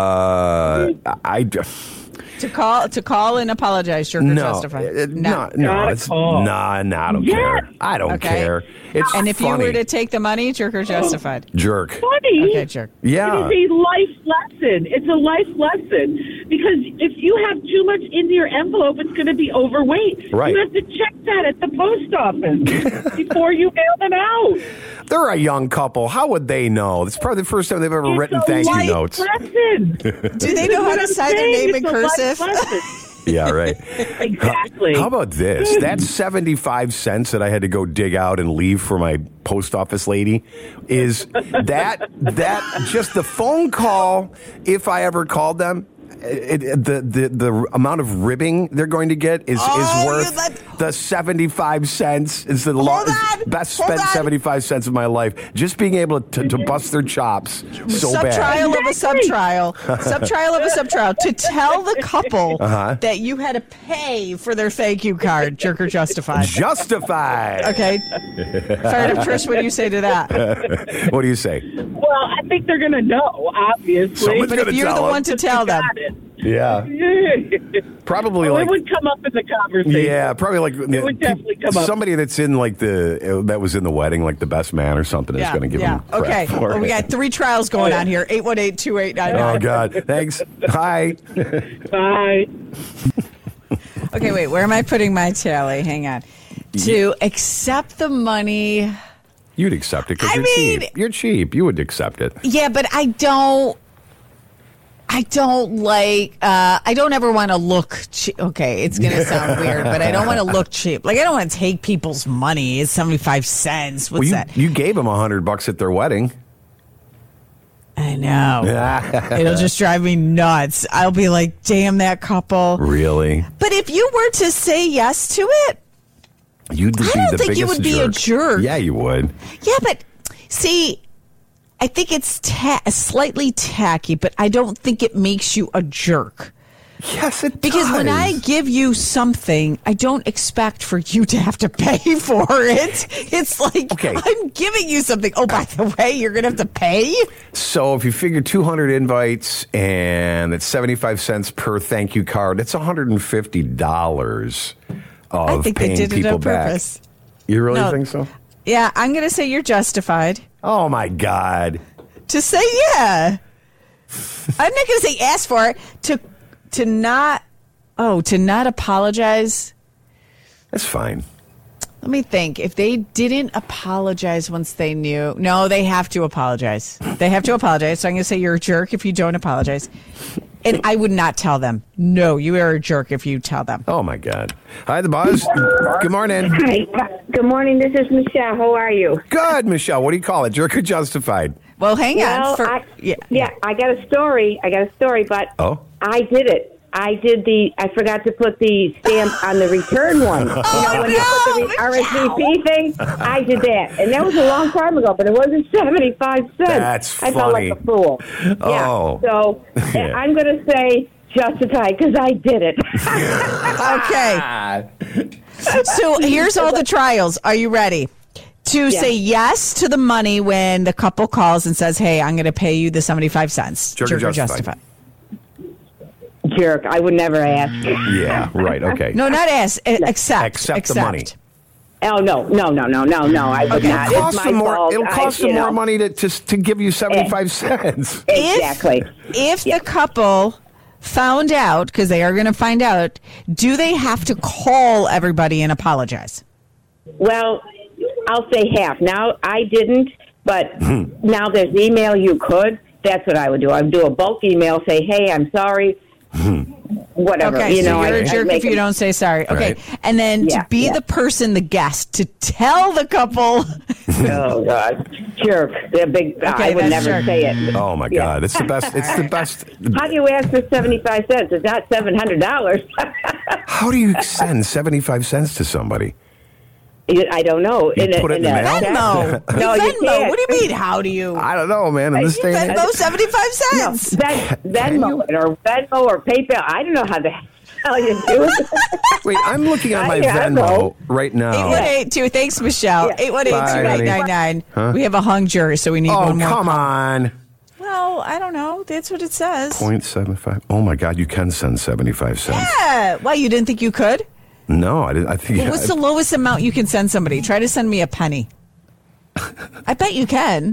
Uh, I To call to call and apologize, jerk or no, justify? uh, no, no, Gotta it's call. nah, nah, I don't Yes. care. I don't Okay. care. It's And if funny. you were to take the money, jerk or justified? Jerk. Funny. Okay, jerk. Yeah. It is a life lesson. It's a life lesson. Because if you have too much in your envelope, it's going to be overweight. Right. You have to check that at the post office before you mail them out. They're a young couple. How would they know? It's probably the first time they've ever It's written a thank you life notes. lesson. Do they know how to That's what sign their I'm name saying. in It's a life cursive? lesson. Yeah, right. Exactly. How about this? That seventy-five cents that I had to go dig out and leave for my post office lady is that that just the phone call, if I ever called them, it, it, the, the the amount of ribbing they're going to get is, Oh, is you worth let- the seventy-five cents. Is the lo- Hold on. best Hold spent on. seventy-five cents of my life. Just being able to, to bust their chops so sub bad. trial of a sub trial, sub trial of a sub trial to tell the couple Uh-huh. that you had to pay for their thank you card, jerk or justified. Justified. Okay, Fired Up Trish, what do you say to that? What do you say? Well, I think they're going to know, obviously. Someone's But if gonna you're tell the them. one to tell them, Got it. Yeah. Probably Oh, like it would come up in the conversation. yeah, probably like It would definitely come up. somebody that's in like the uh, that was in the wedding, like the best man or something, is yeah, going to give yeah. them crap Okay, for well, it. we got three trials going on here. eight one eight, two eight nine nine. Oh God! Thanks. Hi. Bye. Okay, wait. Where am I putting my tally? Hang on. To accept the money. You'd accept it because I you're mean- cheap. You're cheap. You would accept it. Yeah, but I don't. I don't like. Uh, I don't ever want to look. Che- okay, it's gonna sound weird, but I don't want to look cheap. Like I don't want to take people's money. It's seventy five cents. What's well, you, that? you gave them a hundred bucks at their wedding. I know. It'll just drive me nuts. I'll be like, "Damn that couple." Really? But if you were to say yes to it, You'd be I don't the think you biggest would be a jerk. Yeah, you would. yeah. But see, I think it's ta- slightly tacky, but I don't think it makes you a jerk. Yes, it Because does. when I give you something, I don't expect for you to have to pay for it. It's like, Okay. I'm giving you something. Oh, by the way, you're going to have to pay? So if you figure two hundred invites and it's seventy-five cents per thank you card, it's one hundred fifty dollars of I think they paying did it people on back. purpose. You really No. think so? Yeah, I'm going to say you're justified. Oh, my God. To say yeah. I'm not going to say ask for it. To, to not, oh, to not apologize. That's fine. Let me think. If they didn't apologize once they knew, no, they have to apologize. They have to apologize. So I'm going to say you're a jerk if you don't apologize. And I would not tell them. No, you are a jerk if you tell them. Oh, my God. Hi, The Buzz. Good morning. Hi. Good morning. This is Michelle. How are you? Good, Michelle. What do you call it? Jerk or justified? Well, hang well, on. For, I, yeah. yeah, I got a story. I got a story, but oh. I did it. I did the, I forgot to put the stamp on the return one. Oh, you know, when no, you put the R S V P thing, I did that. And that was a long time ago, but it wasn't seventy-five cents. That's I felt funny. like a fool. Oh. Yeah, so Yeah. I'm going to say justified because I did it. Okay. So here's all the trials. Are you ready? To Yeah. say yes to the money when the couple calls and says, hey, I'm going to pay you the seventy-five cents. Jerk or justified? Jerk. I would never ask. Yeah, right. Okay. No, not ask. a- Accept. Accept the money. Oh, no, no, no, no, no, no. I would Okay, not. it'll cost It's my them more. fault. It'll cost I, them you more know. money to, to to give you seventy-five cents. Exactly. If the couple found out, because they are going to find out, do they have to call everybody and apologize? Well, I'll say half. Now, I didn't, but now there's email you could. That's what I would do. I would do a bulk email, say, hey, I'm sorry. Whatever. Okay, you so know, you're I, a jerk if you don't say sorry. Okay, Right. and then Yeah, to be yeah. the person, the guest, to tell the couple. Oh, God. Jerk. They're big. I would that's never jerk. say it. Oh my Yeah. God! It's the best. It's the best. How do you ask for seventy-five cents? It's not seven hundred dollars. How do you send seventy-five cents to somebody? I don't know. You put it in the mail? Venmo. No, you Venmo. can't. What do you mean? How do you? I don't know, man. In this day and age, Venmo seventy-five cents. No, Ven- Venmo it or Venmo or PayPal. I don't know how the hell you do it. wait, I'm looking at my I- I Venmo know. right now. eight one eight two. Thanks, Michelle. eight one eight two eight nine nine. Huh? We have a hung jury, so we need Oh, one more. come on. Well, I don't know. That's what it says. Point seven five. Oh my God! You can send seventy-five cents. Yeah. Why, you didn't think you could? No, I didn't. I think. Well, what's the lowest amount you can send somebody? Try to send me a penny. I bet you can.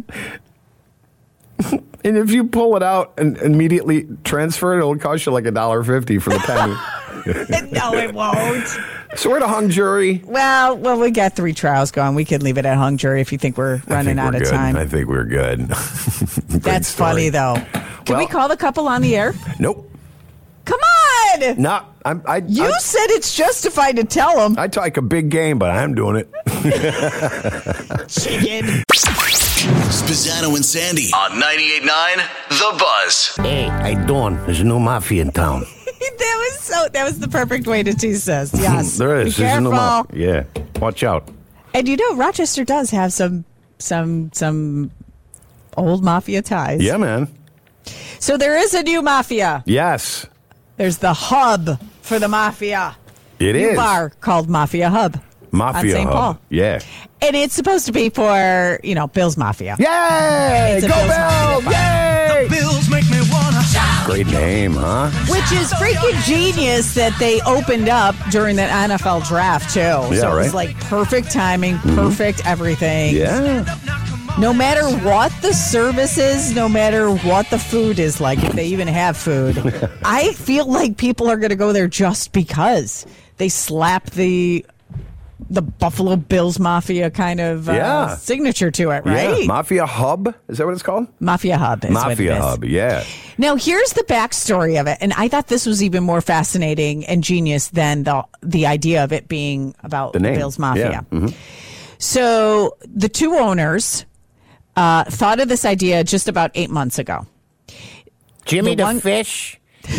And if you pull it out and immediately transfer it, it'll cost you like a dollar fifty for the penny. No, it won't. So we're at a hung jury. Well, well, we got three trials going. We could leave it at hung jury if you think we're I running think out we're of good. time. I think we're good. Great That's story. funny, though. Can we Well- call the couple on the air? Nope. Come on! No, I'm, I. You I, said it's justified to tell them. I talk a big game, but I'm doing it. Chicken. Spezzano and Sandy on ninety-eight point nine The Buzz. Hey, how you doing? There's a new mafia in town. That was so. That was the perfect way to tease us. Yes. There is. Be There's a new careful. mafia. Yeah. Watch out. And you know, Rochester does have some, some, some old mafia ties. Yeah, man. So there is a new mafia. Yes. There's the hub for the mafia. It new is. bar called Mafia Hub. Mafia on Saint Hub. Paul. Yeah. And it's supposed to be for, you know, Bill's Mafia. Yay! It's a Go Bills Bills! Mafia bar. Yay! Bills make me wanna shout. Great name, huh? Which is freaking genius that they opened up during the N F L draft, too. Yeah, so it right. was like perfect timing, perfect everything. Yeah. No matter what the service is, no matter what the food is like, if they even have food, I feel like people are going to go there just because they slap the the Buffalo Bills Mafia kind of uh, Yeah. signature to it, right? Yeah. Mafia Hub. Is that what it's called? Mafia Hub is what it Mafia is. Hub. Yeah. Now, here's the backstory of it, and I thought this was even more fascinating and genius than the the idea of it being about The name. Bills Mafia. Yeah. Mhm. So the two owners uh, thought of this idea just about eight months ago. Jimmy The the, one- Fish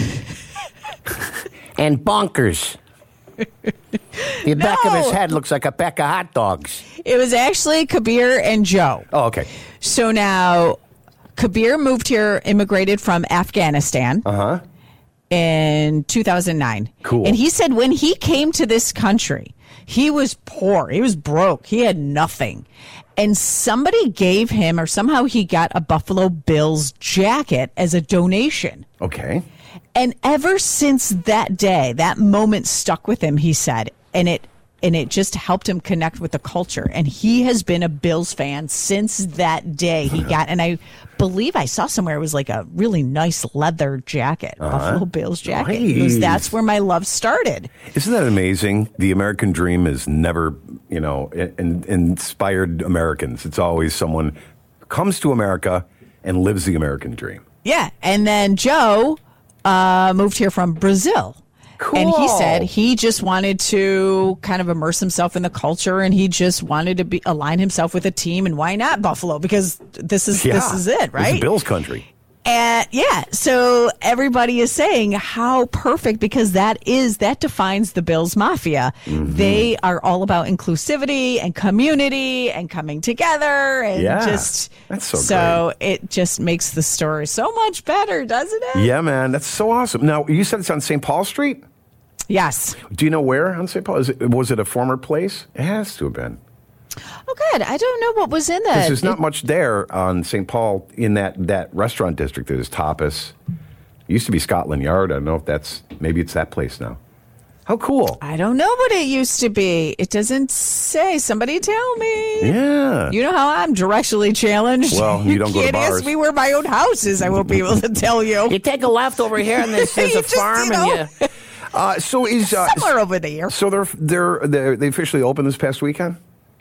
and Bonkers. The back of his No. head looks like a pack of hot dogs. It was actually Kabir and Joe. Oh, okay. So now Kabir moved here, immigrated from Afghanistan. Uh huh. In two thousand nine. Cool. And he said when he came to this country, he was poor. He was broke. He had nothing. And somebody gave him, or somehow he got a Buffalo Bills jacket as a donation. Okay. And ever since that day, that moment stuck with him, he said, and it and it just helped him connect with the culture. And he has been a Bills fan since that day. He got, and I believe I saw somewhere it was like a really nice leather jacket, Uh-huh. Buffalo Bills jacket. He goes, Nice. that's where my love started. Isn't that amazing? The American dream is never, you know, in, in- inspired Americans. It's always someone comes to America and lives the American dream. Yeah. And then Joe uh, moved here from Brazil. Cool. And he said he just wanted to kind of immerse himself in the culture, and he just wanted to be align himself with a team. And why not Buffalo? Because this is Yeah. this is it, right? This is Bills country. And yeah, so everybody is saying how perfect, because that is that defines the Bills Mafia. Mm-hmm. They are all about inclusivity and community and coming together, and Yeah, just that's so so it just makes the story so much better, doesn't it? Yeah, man, that's so awesome. Now, you said it's on Saint Paul Street? Yes. Do you know where on Saint Paul? Is it, was it a former place? It has to have been. Oh, good. I don't know what was in that. There's not It- much there on Saint Paul in that, that restaurant district. There's Tapas. It used to be Scotland Yard. I don't know if that's, maybe it's that place now. How cool. I don't know what it used to be. It doesn't say. Somebody tell me. Yeah. You know how I'm directionally challenged? Well, you don't go to can't bars. ask me where my own house is. I won't be able to tell you. You take a left over here, and there's, there's You a just, farm, you know, and you. Uh, so is uh, somewhere over there. So they're they're they're they officially opened this past weekend.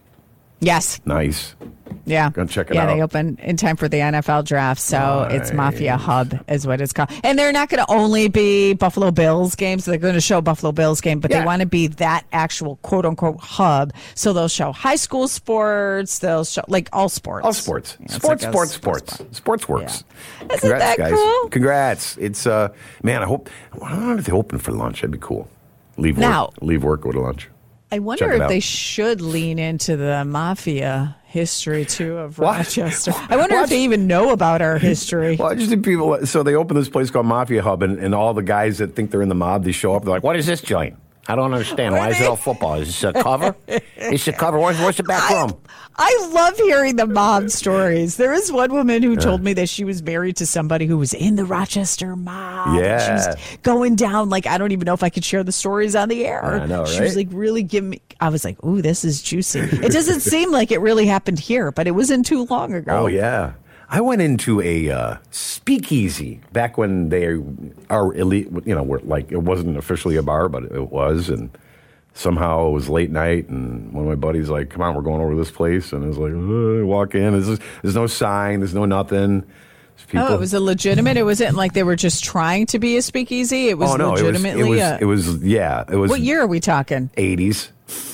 Yes. Nice. Yeah. Gonna check it yeah, out. they open in time for the N F L draft, so it's Mafia Hub is what it's called. And they're not going to only be Buffalo Bills games. They're going to show Buffalo Bills game, but Yeah. they want to be that actual quote unquote hub. So they'll show high school sports. They'll show like all sports. All sports. Yeah, it's sports, like a sports, sports sports, sports works. Yeah. Isn't Congrats, that guys. cool? Congrats. It's uh, man. I hope. I don't know if they open for lunch. That'd be cool. Leave Now- work. Leave work. Go to lunch. I wonder Check it if out. they should lean into the mafia history too of What? Rochester. I wonder What? if they even know about our history. Well, I just think people. So they open this place called Mafia Hub, and, and all the guys that think they're in the mob, they show up. They're like, "What is this joint? I don't understand. Why is it all football? Is this a cover? It's a cover. Where's, where's the back room?" I love hearing the mob stories. There was one woman who told me that she was married to somebody who was in the Rochester mob. Yeah. She was going down, like, I don't even know if I could share the stories on the air. I know, She was right? like, really giving me, I was like, ooh, this is juicy. It doesn't seem like it really happened here, but it wasn't too long ago. Oh yeah, I went into a uh, speakeasy back when they are elite. You know, were like it wasn't officially a bar, but it was, and somehow it was late night, and one of my buddies like, "Come on, we're going over to this place," and I was like, uh, "Walk in." There's, there's no sign. There's no nothing. There's people. Oh, it was a legitimate. It wasn't like they were just trying to be a speakeasy. It was oh no, legitimately. it was. It was, a, it was. Yeah, it was. what year are we talking? eighties.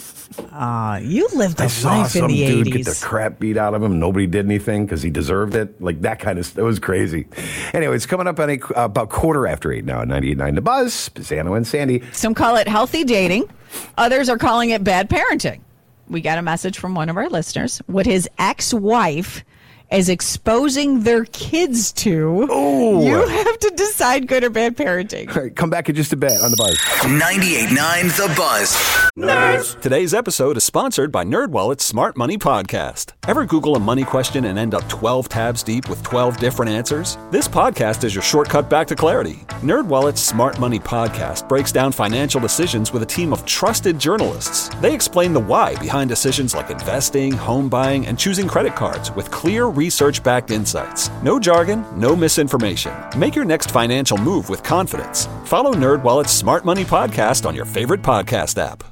Ah, you lived a I saw life in some the dude eighties. get the crap beat out of him. Nobody did anything because he deserved it. Like that kind of stuff. It was crazy. Anyway, it's coming up on a, about quarter after eight now. ninety-eight point nine The Buzz. Pisano and Sandy. Some call it healthy dating. Others are calling it bad parenting. We got a message from one of our listeners. What his ex-wife is exposing their kids to, Oh. you have to decide good or bad parenting. All right, come back in just a bit on The Buzz. ninety-eight point nine The Buzz. Today's episode is sponsored by NerdWallet's Smart Money Podcast. Ever Google a money question and end up twelve tabs deep with twelve different answers? This podcast is your shortcut back to clarity. NerdWallet's Smart Money Podcast breaks down financial decisions with a team of trusted journalists. They explain the why behind decisions like investing, home buying, and choosing credit cards with clear research-backed insights. No jargon, no misinformation. Make your next financial move with confidence. Follow NerdWallet's Smart Money Podcast on your favorite podcast app.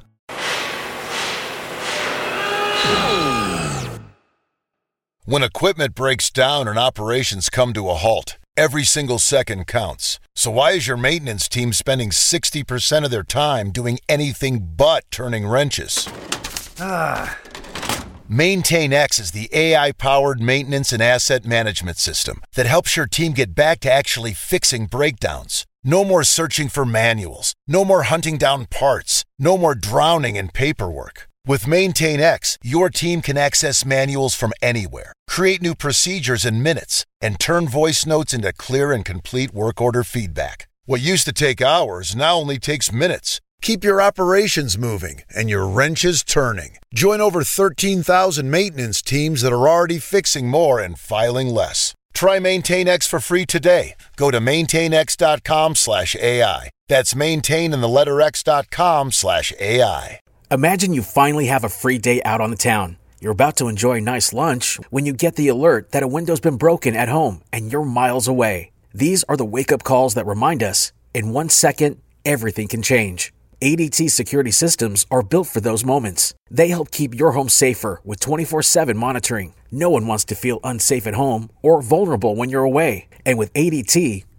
When equipment breaks down and operations come to a halt, every single second counts. So why is your maintenance team spending sixty percent of their time doing anything but turning wrenches? Ah. MaintainX is the A I-powered maintenance and asset management system that helps your team get back to actually fixing breakdowns. No more searching for manuals. No more hunting down parts. No more drowning in paperwork. With MaintainX, your team can access manuals from anywhere, create new procedures in minutes, and turn voice notes into clear and complete work order feedback. What used to take hours now only takes minutes. Keep your operations moving and your wrenches turning. Join over thirteen thousand maintenance teams that are already fixing more and filing less. Try MaintainX for free today. Go to maintainx.com slash AI. That's maintain in the letter X dot com slash AI. Imagine you finally have a free day out on the town. You're about to enjoy a nice lunch when you get the alert that a window's been broken at home and you're miles away. These are the wake-up calls that remind us, in one second, everything can change. A D T security systems are built for those moments. They help keep your home safer with twenty-four seven monitoring. No one wants to feel unsafe at home or vulnerable when you're away. And with A D T,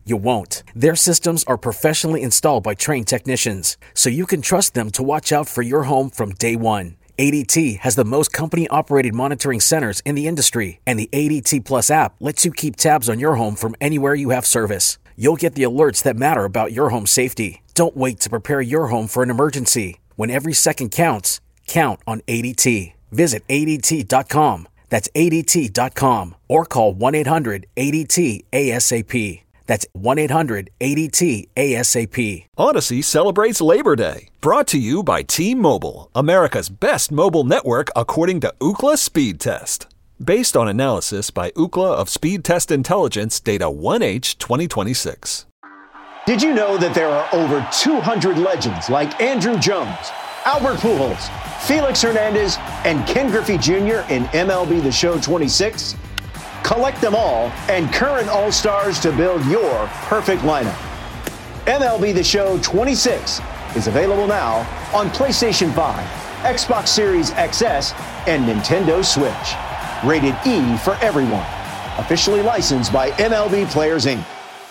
You won't. Their systems are professionally installed by trained technicians, so you can trust them to watch out for your home from day one. A D T has the most company-operated monitoring centers in the industry, and the A D T Plus app lets you keep tabs on your home from anywhere you have service. You'll get the alerts that matter about your home safety. Don't wait to prepare your home for an emergency. When every second counts, count on A D T. Visit A D T dot com. That's A D T dot com. Or call one eight hundred A D T A S A P. That's one eight hundred A D T A S A P. Odyssey celebrates Labor Day. Brought to you by T-Mobile, America's best mobile network according to Ookla Speed Test. Based on analysis by Ookla of Speed Test Intelligence Data one H twenty twenty-six. Did you know that there are over two hundred legends like Andrew Jones, Albert Pujols, Felix Hernandez, and Ken Griffey Junior in M L B The Show twenty-six? Collect them all and current All-Stars to build your perfect lineup. M L B The Show twenty-six is available now on PlayStation five, Xbox Series X S, and Nintendo Switch. Rated E for everyone. Officially licensed by M L B Players, Incorporated.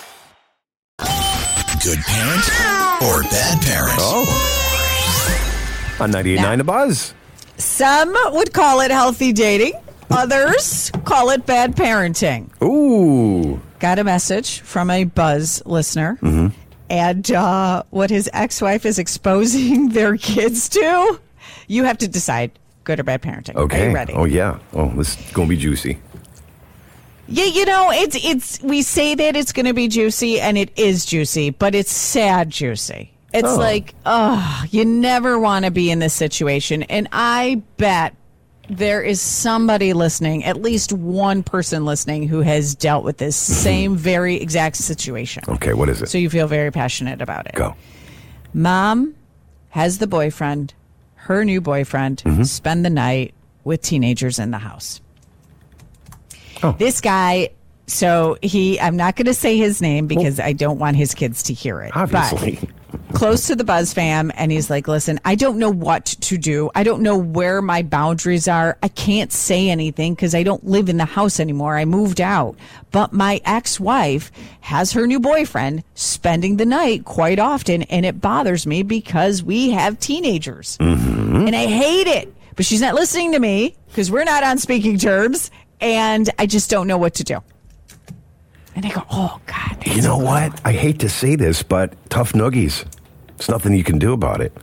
Good parent or bad parent? Oh. On ninety-eight point nine The Buzz. Some would call it healthy dating. Others call it bad parenting. Ooh. Got a message from a Buzz listener. Mm-hmm. And uh, what his ex-wife is exposing their kids to, you have to decide good or bad parenting. Okay. Are you ready? Oh, yeah. Oh, this is going to be juicy. Yeah, you know, it's it's we say that it's going to be juicy, and it is juicy, but it's sad juicy. It's Oh. like, oh, you never want to be in this situation. And I bet there is somebody listening, at least one person listening, who has dealt with this same very exact situation. Okay, what is it? So you feel very passionate about it. Go. Mom has the boyfriend, her new boyfriend, Mm-hmm. spend the night with teenagers in the house. Oh. This guy, so he, I'm not going to say his name because I don't want his kids to hear it. Obviously. But close to the Buzz fam, and he's like, listen, I don't know what to do. I don't know where my boundaries are. I can't say anything because I don't live in the house anymore. I moved out. But my ex-wife has her new boyfriend spending the night quite often, and it bothers me because we have teenagers. Mm-hmm. And I hate it. But she's not listening to me because we're not on speaking terms, and I just don't know what to do. And I go, oh, God. You know what? I hate to say this, but tough noogies. There's nothing you can do about it.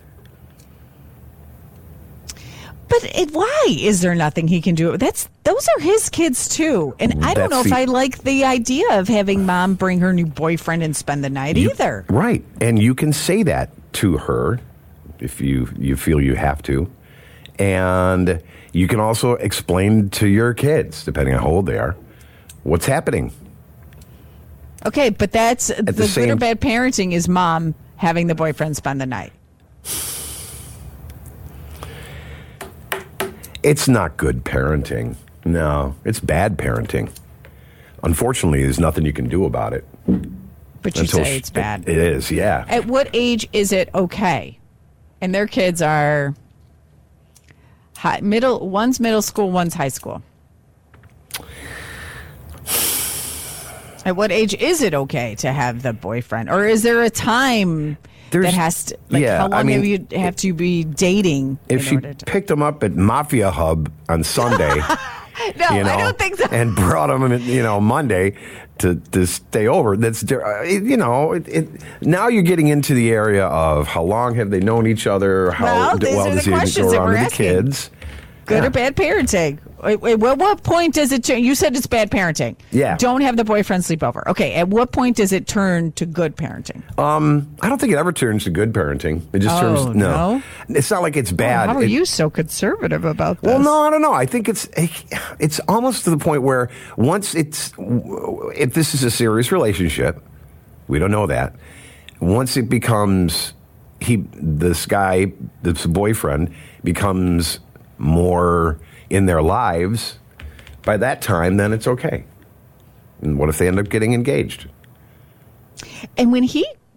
But it, why is there nothing he can do? That's those are his kids too, and I don't That's know if the- I like the idea of having mom bring her new boyfriend and spend the night You- either. Right. And you can say that to her if you, you feel you have to. And you can also explain to your kids, depending on how old they are, what's happening. Okay, but that's the, the good or same- bad parenting is mom having the boyfriend spend the night. It's not good parenting. No, it's bad parenting. Unfortunately, there's nothing you can do about it. But you Until say sh- it's bad. It is, yeah. At what age is it okay? And their kids are high, middle. One's middle school, one's high school. At what age is it okay to have the boyfriend, or is there a time There's- that has to? Like, yeah, how long I mean, have you have to be dating? If in she order to, picked him up at Mafia Hub on Sunday, no, you know, I don't think so. and brought him, you know, Monday to, to stay over, that's, uh, you know, it, it, now you're getting into the area of how long have they known each other, how Well, these are does the he questions go that around we're to the asking. kids? Good Yeah. or bad parenting? Wait, wait, what, what point does it turn? You said it's bad parenting. Yeah. Don't have the boyfriend sleep over. Okay. At what point does it turn to good parenting? Um, I don't think it ever turns to good parenting. It just Oh, turns no. no? It's not like it's bad. How are It- you so conservative about this? Well, no, I don't know. I think it's it's almost to the point where once it's if this is a serious relationship, we don't know that. Once it becomes he this guy, this boyfriend becomes more in their lives, by that time, then it's okay. And what if they end up getting engaged? And when he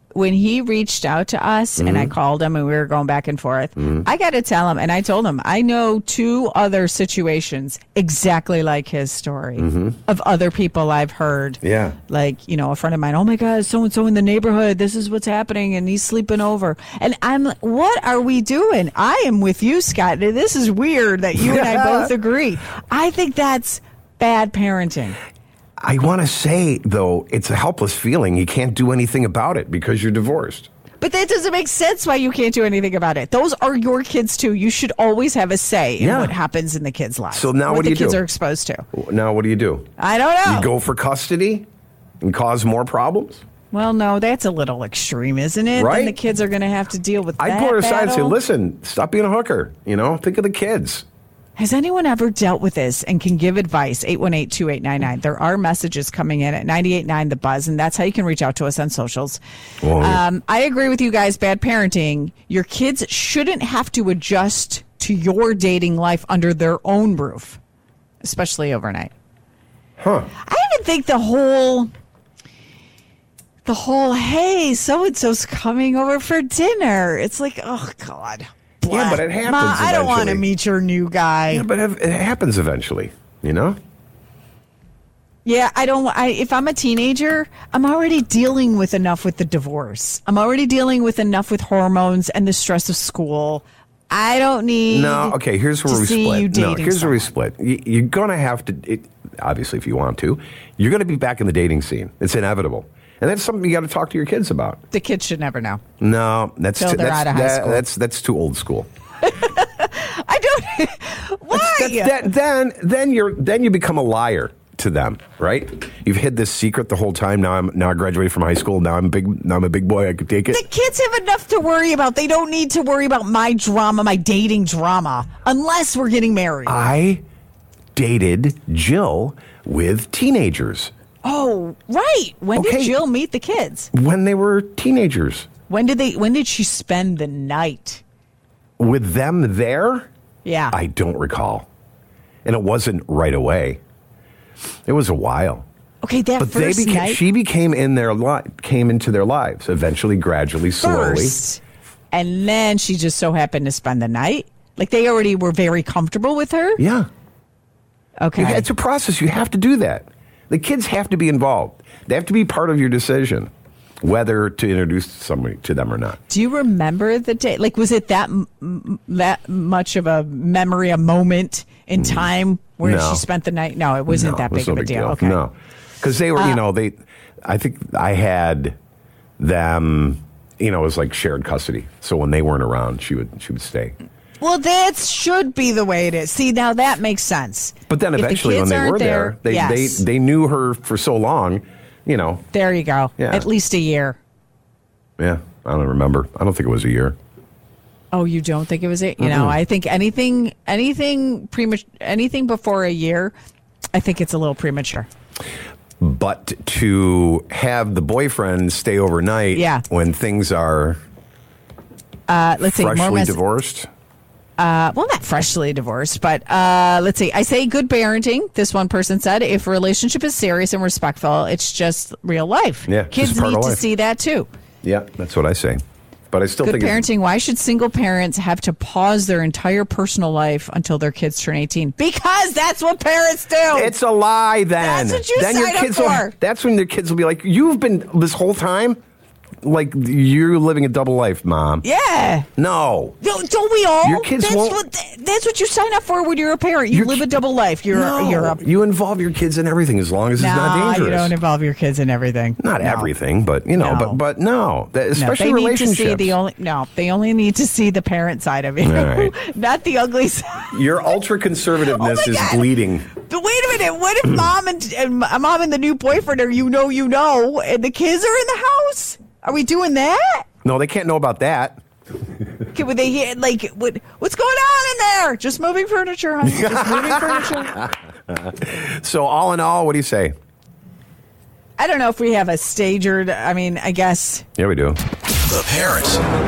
when he reached out to us Mm-hmm. and I called him and we were going back and forth, Mhm. I got to tell him, and I told him, I know two other situations exactly like his story Mhm. of other people I've heard. Yeah. Like, you know, a friend of mine, oh my God, so-and-so in the neighborhood, this is what's happening, and he's sleeping over. And I'm like, what are we doing? I am with you, Scott. This is weird that you and I both agree. I think that's bad parenting. I want to say, though, it's a helpless feeling. You can't do anything about it because you're divorced. But that doesn't make sense why you can't do anything about it. Those are your kids, too. You should always have a say in Yeah. what happens in the kids' lives. So now what do the you kids do? are exposed to. Now, what do you do? I don't know. You go for custody and cause more problems? Well, no, that's a little extreme, isn't it? Right? Then the kids are going to have to deal with I that go her aside and say, battle. listen, stop being a hooker. You know, think of the kids. Has anyone ever dealt with this and can give advice? eight one eight, two eight nine nine. There are messages coming in at nine eight nine The Buzz, and that's how you can reach out to us on socials. Well, Um, I agree with you guys. Bad parenting. Your kids shouldn't have to adjust to your dating life under their own roof, especially overnight. Huh. I even think the whole, the whole, hey, so-and-so's coming over for dinner. It's like, oh, God. Yeah, but it happens Ma, I don't want to eventually. meet your new guy. Yeah, but it it happens eventually, you know? Yeah, I don't. I, if I'm a teenager, I'm already dealing with enough with the divorce. I'm already dealing with enough with hormones and the stress of school. I don't need. No, okay, here's where to we see you split. No, dating here's where we split. You- You're going to have to, it, obviously, if you want to, you're going to be back in the dating scene. It's inevitable. And that's something you got to talk to your kids about. The kids should never know. No, that's Till too, they're that's, out of high that- school. that's that's too old school. I don't. Why? That's, that, then then you're then you become a liar to them, right? You've hid this secret the whole time. Now I'm now I graduated from high school. Now I'm big. Now I'm a big boy. I could take it. The kids have enough to worry about. They don't need to worry about my drama, my dating drama, unless we're getting married. I dated Jill with teenagers Oh, right. When Okay. did Jill meet the kids? when they were teenagers. When did they? When did she spend the night? With them there, Yeah. I don't recall, and it wasn't right away. It was a while. Okay, that But they first became. night. She became in their li- came into their lives eventually, gradually, slowly. First, and then she just so happened to spend the night. Like they already were very comfortable with her. Yeah. Okay. You- It's a process. You have to do that. The kids have to be involved. They have to be part of your decision, whether to introduce somebody to them or not. Do you remember the day? Like, was it that m- m- that much of a memory, a moment in time where No. she spent the night? No, it wasn't No, that it was big no of a deal. Okay. No, because they were, Uh, you know, they. I think I had them. You know, it was like shared custody. So when they weren't around, she would she would stay. Well, that should be the way it is. See, now that makes sense. But then If the eventually, when kids they aren't were there, they, yes. they they knew her for so long. You know, There you go. Yeah. At least a year. yeah. I don't remember. I don't think it was a year. Oh, you don't think it was it? You know, Mm-mm. I think anything, anything premature, anything before a year, I think it's a little premature. But to have the boyfriend stay overnight, Yeah. when things are Uh, let's see. More freshly mess- divorced. Uh, well, not freshly divorced, but uh, let's see. I say good parenting. This one person said, if a relationship is serious and respectful, it's just real life. Yeah, Kids just part need of to life. see that too. Yeah, that's what I say. But I still Good think it's- parenting. Why should single parents have to pause their entire personal life until their kids turn eighteen? Because that's what parents do. It's a lie. Then That's what you then your signed up kids will- for. that's when your kids will be like, "You've been this whole time, like you're living a double life, mom." Yeah. No. Don't, don't we all? Your kids that's won't- What, that's what you sign up for when you're a parent. You live a double life. You're, no. you're a You involve your kids in everything as long as it's not Nah, dangerous. you don't involve your kids in everything. Not No. everything, but you know, No. but but no, that, No, especially they need relationships. to see the only no. They only need to see the parent side of it, All right. not the ugly side. Your ultra conservativeness Oh my is God. bleeding. But wait a minute. What if mom and, and mom and the new boyfriend are you know you know, and the kids are in the house? Are we doing that? No, they can't know about that. Okay, would they hear like what, what's going on in there? Just moving furniture, honey. Just moving furniture. So all in all, what do you say? I don't know if we have a staggered. I mean, I guess. Yeah, we do. The parent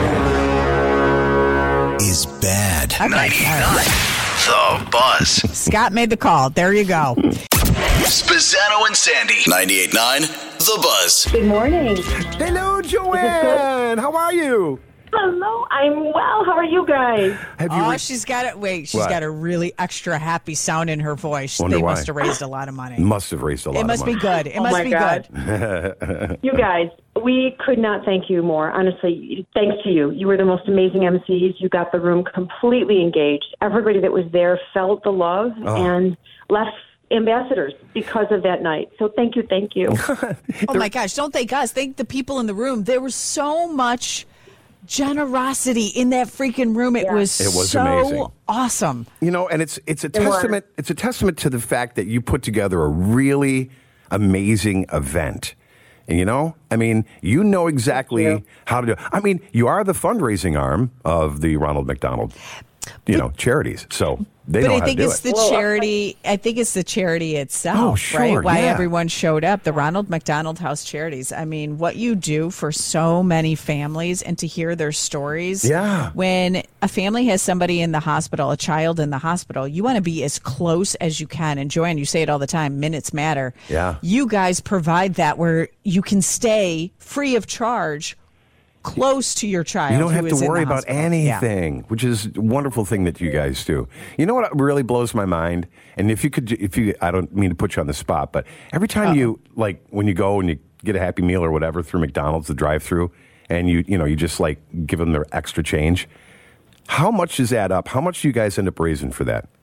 is bad. Okay, ninety-nine. The Buzz. Scott made the call. There you go. Spazzano and Sandy. ninety-eight point nine The Buzz. Good morning. Hello, Joanne. How are you? Hello, I'm well. How are you guys? Have you oh, re- she's got it. Wait, she's What? got a really extra happy sound in her voice. Wonder They why. must have raised a lot of money. Must have raised a lot It of must money. be good. It Oh must my be God. good. You guys, we could not thank you more. Honestly, thanks to you. You were the most amazing M Cs. You got the room completely engaged. Everybody that was there felt the love Oh. and left ambassadors because of that night. So thank you, thank you. Oh my gosh! Don't thank us. Thank the people in the room. There was so much generosity in that freaking room. It was It was so amazing. awesome. You know, and it's it's a It was. testament. It's a testament to the fact that you put together a really amazing event. And you know, I mean, you know exactly how to do. I mean, you are the fundraising arm of the Ronald McDonald, you know, charities. So they but know I how think to do it's it. the charity. I think it's the charity itself, Oh, sure, right? Why yeah. everyone showed up. The Ronald McDonald House Charities. I mean, what you do for so many families, and to hear their stories. Yeah. When a family has somebody in the hospital, a child in the hospital, you want to be as close as you can. And Joanne, you say it all the time. Minutes matter. Yeah. You guys provide that where you can stay free of charge, close to your child. You don't have who to is in the worry about hospital. Yeah. anything, which is a wonderful thing that you guys do. You know what really blows my mind? And if you could, if you, I don't mean to put you on the spot, but every time you, like, when you go and you get a Happy Meal or whatever through McDonald's, the drive-through, and you, you know, you just like give them their extra change. How much does that up? How much do you guys end up raising for that?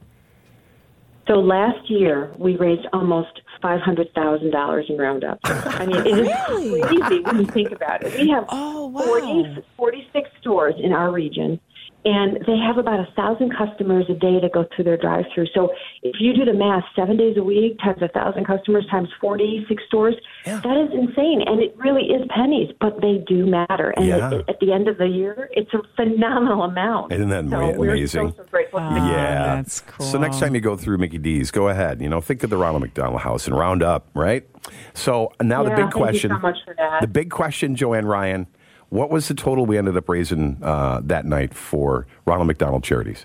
So last year, we raised almost five hundred thousand dollars in Roundup. I mean, it is crazy when you think about it. We have forty, forty-six stores in our region, and they have about one thousand customers a day that go through their drive-through. So if you do the math, seven days a week times one thousand customers times forty-six stores, that is insane. And it really is pennies, but they do matter. And Yeah. at, at the end of the year, it's a phenomenal amount. Isn't that so ama- we're amazing? So, so grateful. yeah. that's cool. So next time you go through Mickey D's, go ahead. You know, think of the Ronald McDonald House and round up, right? So now the Yeah, big thank you question. so much for that. The big question, Joanne Ryan, what was the total we ended up raising uh, that night for Ronald McDonald Charities?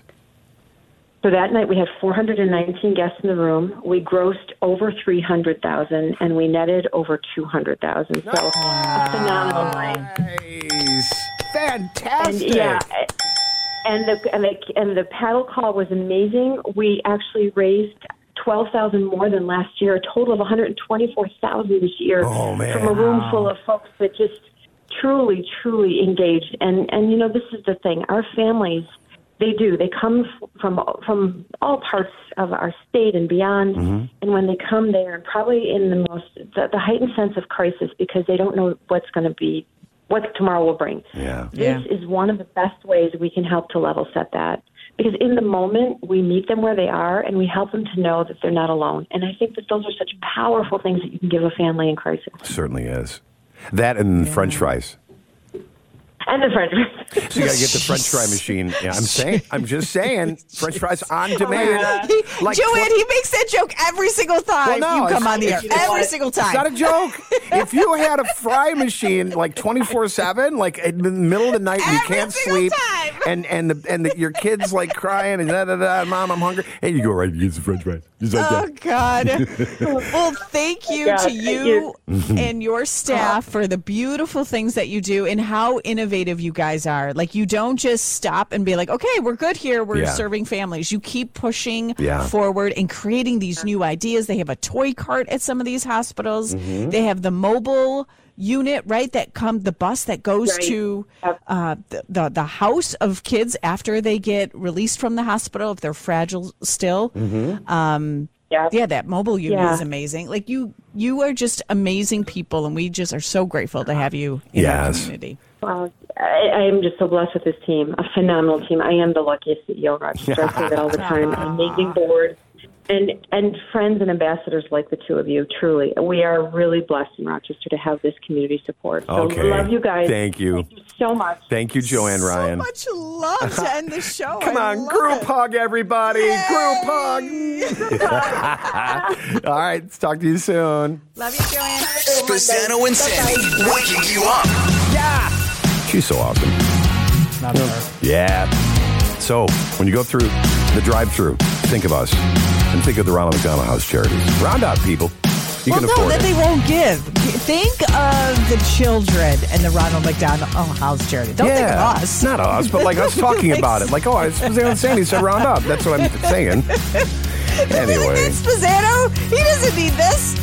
So that night we had four hundred nineteen guests in the room. We grossed over three hundred thousand, and we netted over two hundred thousand. So a phenomenal night. Nice, fantastic. And yeah, and the and the and the paddle call was amazing. We actually raised twelve thousand more than last year. A total of one hundred twenty-four thousand this year. Oh, man. From a room full of folks that just truly, truly engaged. And and you know, this is the thing. Our families. They do. They come f- from from all parts of our state and beyond. Mm-hmm. And when they come there, probably in the most the, the heightened sense of crisis, because they don't know what's going to be, what tomorrow will bring. Yeah. This is one of the best ways we can help to level set that. Because in the moment, we meet them where they are, and we help them to know that they're not alone. And I think that those are such powerful things that you can give a family in crisis. Certainly is. That and French fries. And the French fries. So you got to get the French fry machine. Yeah, I'm saying, I'm just saying, French fries on demand. He, Like Joanne, tw- he makes that joke every single time Well, no, you come it's- on the air. it's- Every single time. It's not a joke. If you had a fry machine like twenty-four seven, like in the middle of the night and you can't sleep, and and the, and the, your kids like crying and da da da, mom, I'm hungry. Hey, you go right and get some French fries. Just like Oh, that. God. Well, thank you Yeah, to thank you you. and your staff for the beautiful things that you do and how innovative you guys are. Like, you don't just stop and be like, okay, we're good here. We're Yeah. serving families. You keep pushing Yeah. forward and creating these new ideas. They have a toy cart at some of these hospitals. Mhm. They have the mobile unit, right, that come the bus that goes Right. to uh, the, the the house of kids after they get released from the hospital if they're fragile still. Mm-hmm. Um, yeah. yeah, that mobile unit Yeah. is amazing. Like, you, you are just amazing people, and we just are so grateful to have you in our Yes. community. Well, I, I am just so blessed with this team, a phenomenal team. I am the luckiest C E O of Rochester. I say that all the time. An amazing board. And and friends and ambassadors like the two of you, truly. We are really blessed in Rochester to have this community support. So Okay. love you guys. Thank you. Thank you so much. Thank you, Joanne Ryan. Much love to end the show. Come I on, love group it. hug, everybody. Group hug. All right, let's talk to you soon. Love you, Joanne. Spazzano and Sandy, waking you up. Yeah. She's so awesome. Love her. Yeah. So when you go through the drive-through, think of us and think of the Ronald McDonald House Charities. Round up, people. You well, can no, afford that it. they won't give. Think of the children and the Ronald McDonald House charity. Don't think of us. Not us, but like us talking about it. Like, oh, it's Spazzano and Sandy said round up. That's what I'm saying. Anyway. It's Spazzano. He doesn't need this.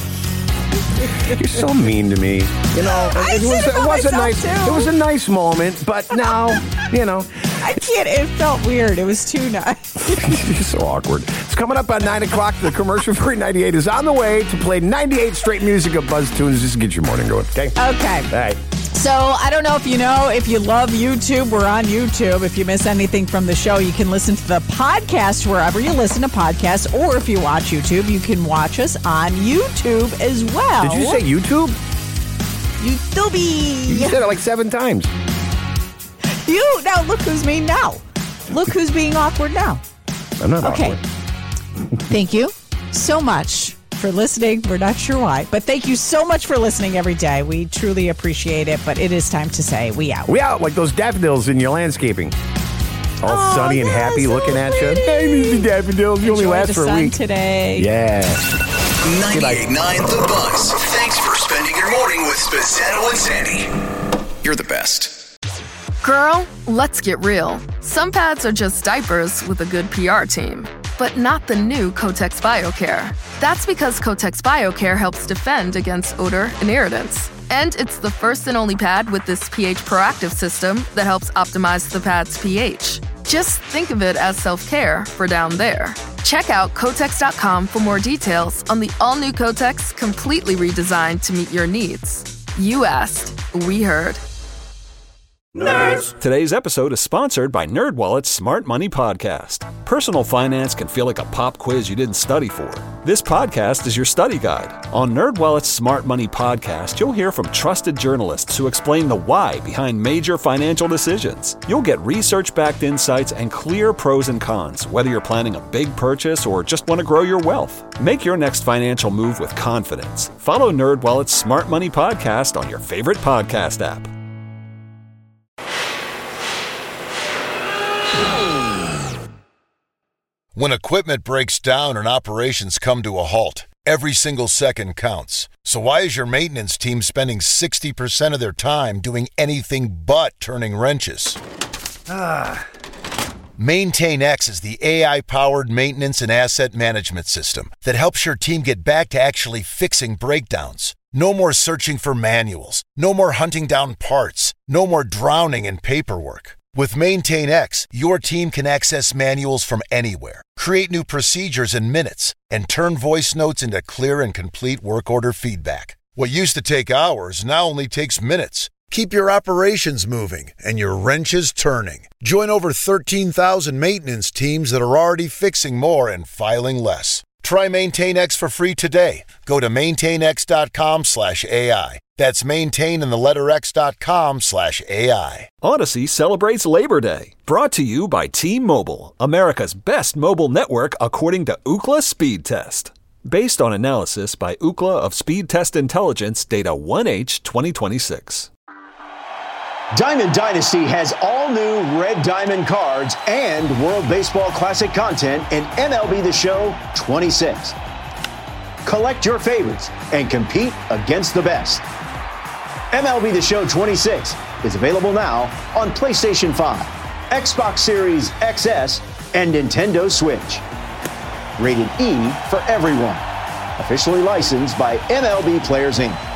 You're so mean to me. You know, I it said was, it it was a myself, nice, too. it was a nice moment, but now, you know, I can't. It felt weird. It was too nice. it's so awkward. It's coming up at nine o'clock. The commercial free ninety-eight is on the way to play ninety-eight straight music of Buzz Tunes just to get your morning going. Okay. Okay. All right. So I don't know if you know, if you love YouTube, we're on YouTube. If you miss anything from the show, you can listen to the podcast wherever you listen to podcasts, or if you watch YouTube, you can watch us on YouTube as well. Did you say YouTube? YouTube. You said it like seven times. You now look who's mean now. Look who's being awkward now. I'm not okay. awkward. Thank you so much for listening. We're not sure why, but thank you so much for listening every day. We truly appreciate it, but it is time to say we out. We out like those daffodils in your landscaping. All Oh, sunny and yeah, happy so looking at you. pretty. Hey, Mister Daffodils, you only Enjoy last the for a sun week. today. Yeah. ninety-eight point nine The Buzz. Thanks for spending your morning with Spazzano and Sandy. You're the best. Girl, let's get real. Some pads are just diapers with a good P R team, but not the new Kotex BioCare. That's because Kotex BioCare helps defend against odor and irritants. And it's the first and only pad with this pH proactive system that helps optimize the pad's pH. Just think of it as self-care for down there. Check out Kotex dot com for more details on the all-new Kotex, completely redesigned to meet your needs. You asked, we heard. Nerds! Today's episode is sponsored by NerdWallet's Smart Money Podcast. Personal finance can feel like a pop quiz you didn't study for. This podcast is your study guide. On NerdWallet's Smart Money Podcast, you'll hear from trusted journalists who explain the why behind major financial decisions. You'll get research-backed insights and clear pros and cons, whether you're planning a big purchase or just want to grow your wealth. Make your next financial move with confidence. Follow NerdWallet's Smart Money Podcast on your favorite podcast app. When equipment breaks down and operations come to a halt, every single second counts. So why is your maintenance team spending sixty percent of their time doing anything but turning wrenches? Ah. MaintainX is the A I-powered maintenance and asset management system that helps your team get back to actually fixing breakdowns. No more searching for manuals. No more hunting down parts. No more drowning in paperwork. With MaintainX, your team can access manuals from anywhere, create new procedures in minutes, and turn voice notes into clear and complete work order feedback. What used to take hours now only takes minutes. Keep your operations moving and your wrenches turning. Join over thirteen thousand maintenance teams that are already fixing more and filing less. Try MaintainX for free today. Go to maintainx.com slash AI. That's maintain and the letter x.com slash AI. Odyssey celebrates Labor Day. Brought to you by T-Mobile, America's best mobile network according to Ookla Speed Test. Based on analysis by Ookla of Speed Test Intelligence Data one H twenty twenty-six. Diamond Dynasty has all new Red Diamond cards and World Baseball Classic content in M L B The Show twenty-six. Collect your favorites and compete against the best. M L B The Show twenty-six is available now on PlayStation five, Xbox Series X S, and Nintendo Switch. Rated E for everyone. Officially licensed by M L B Players Incorporated.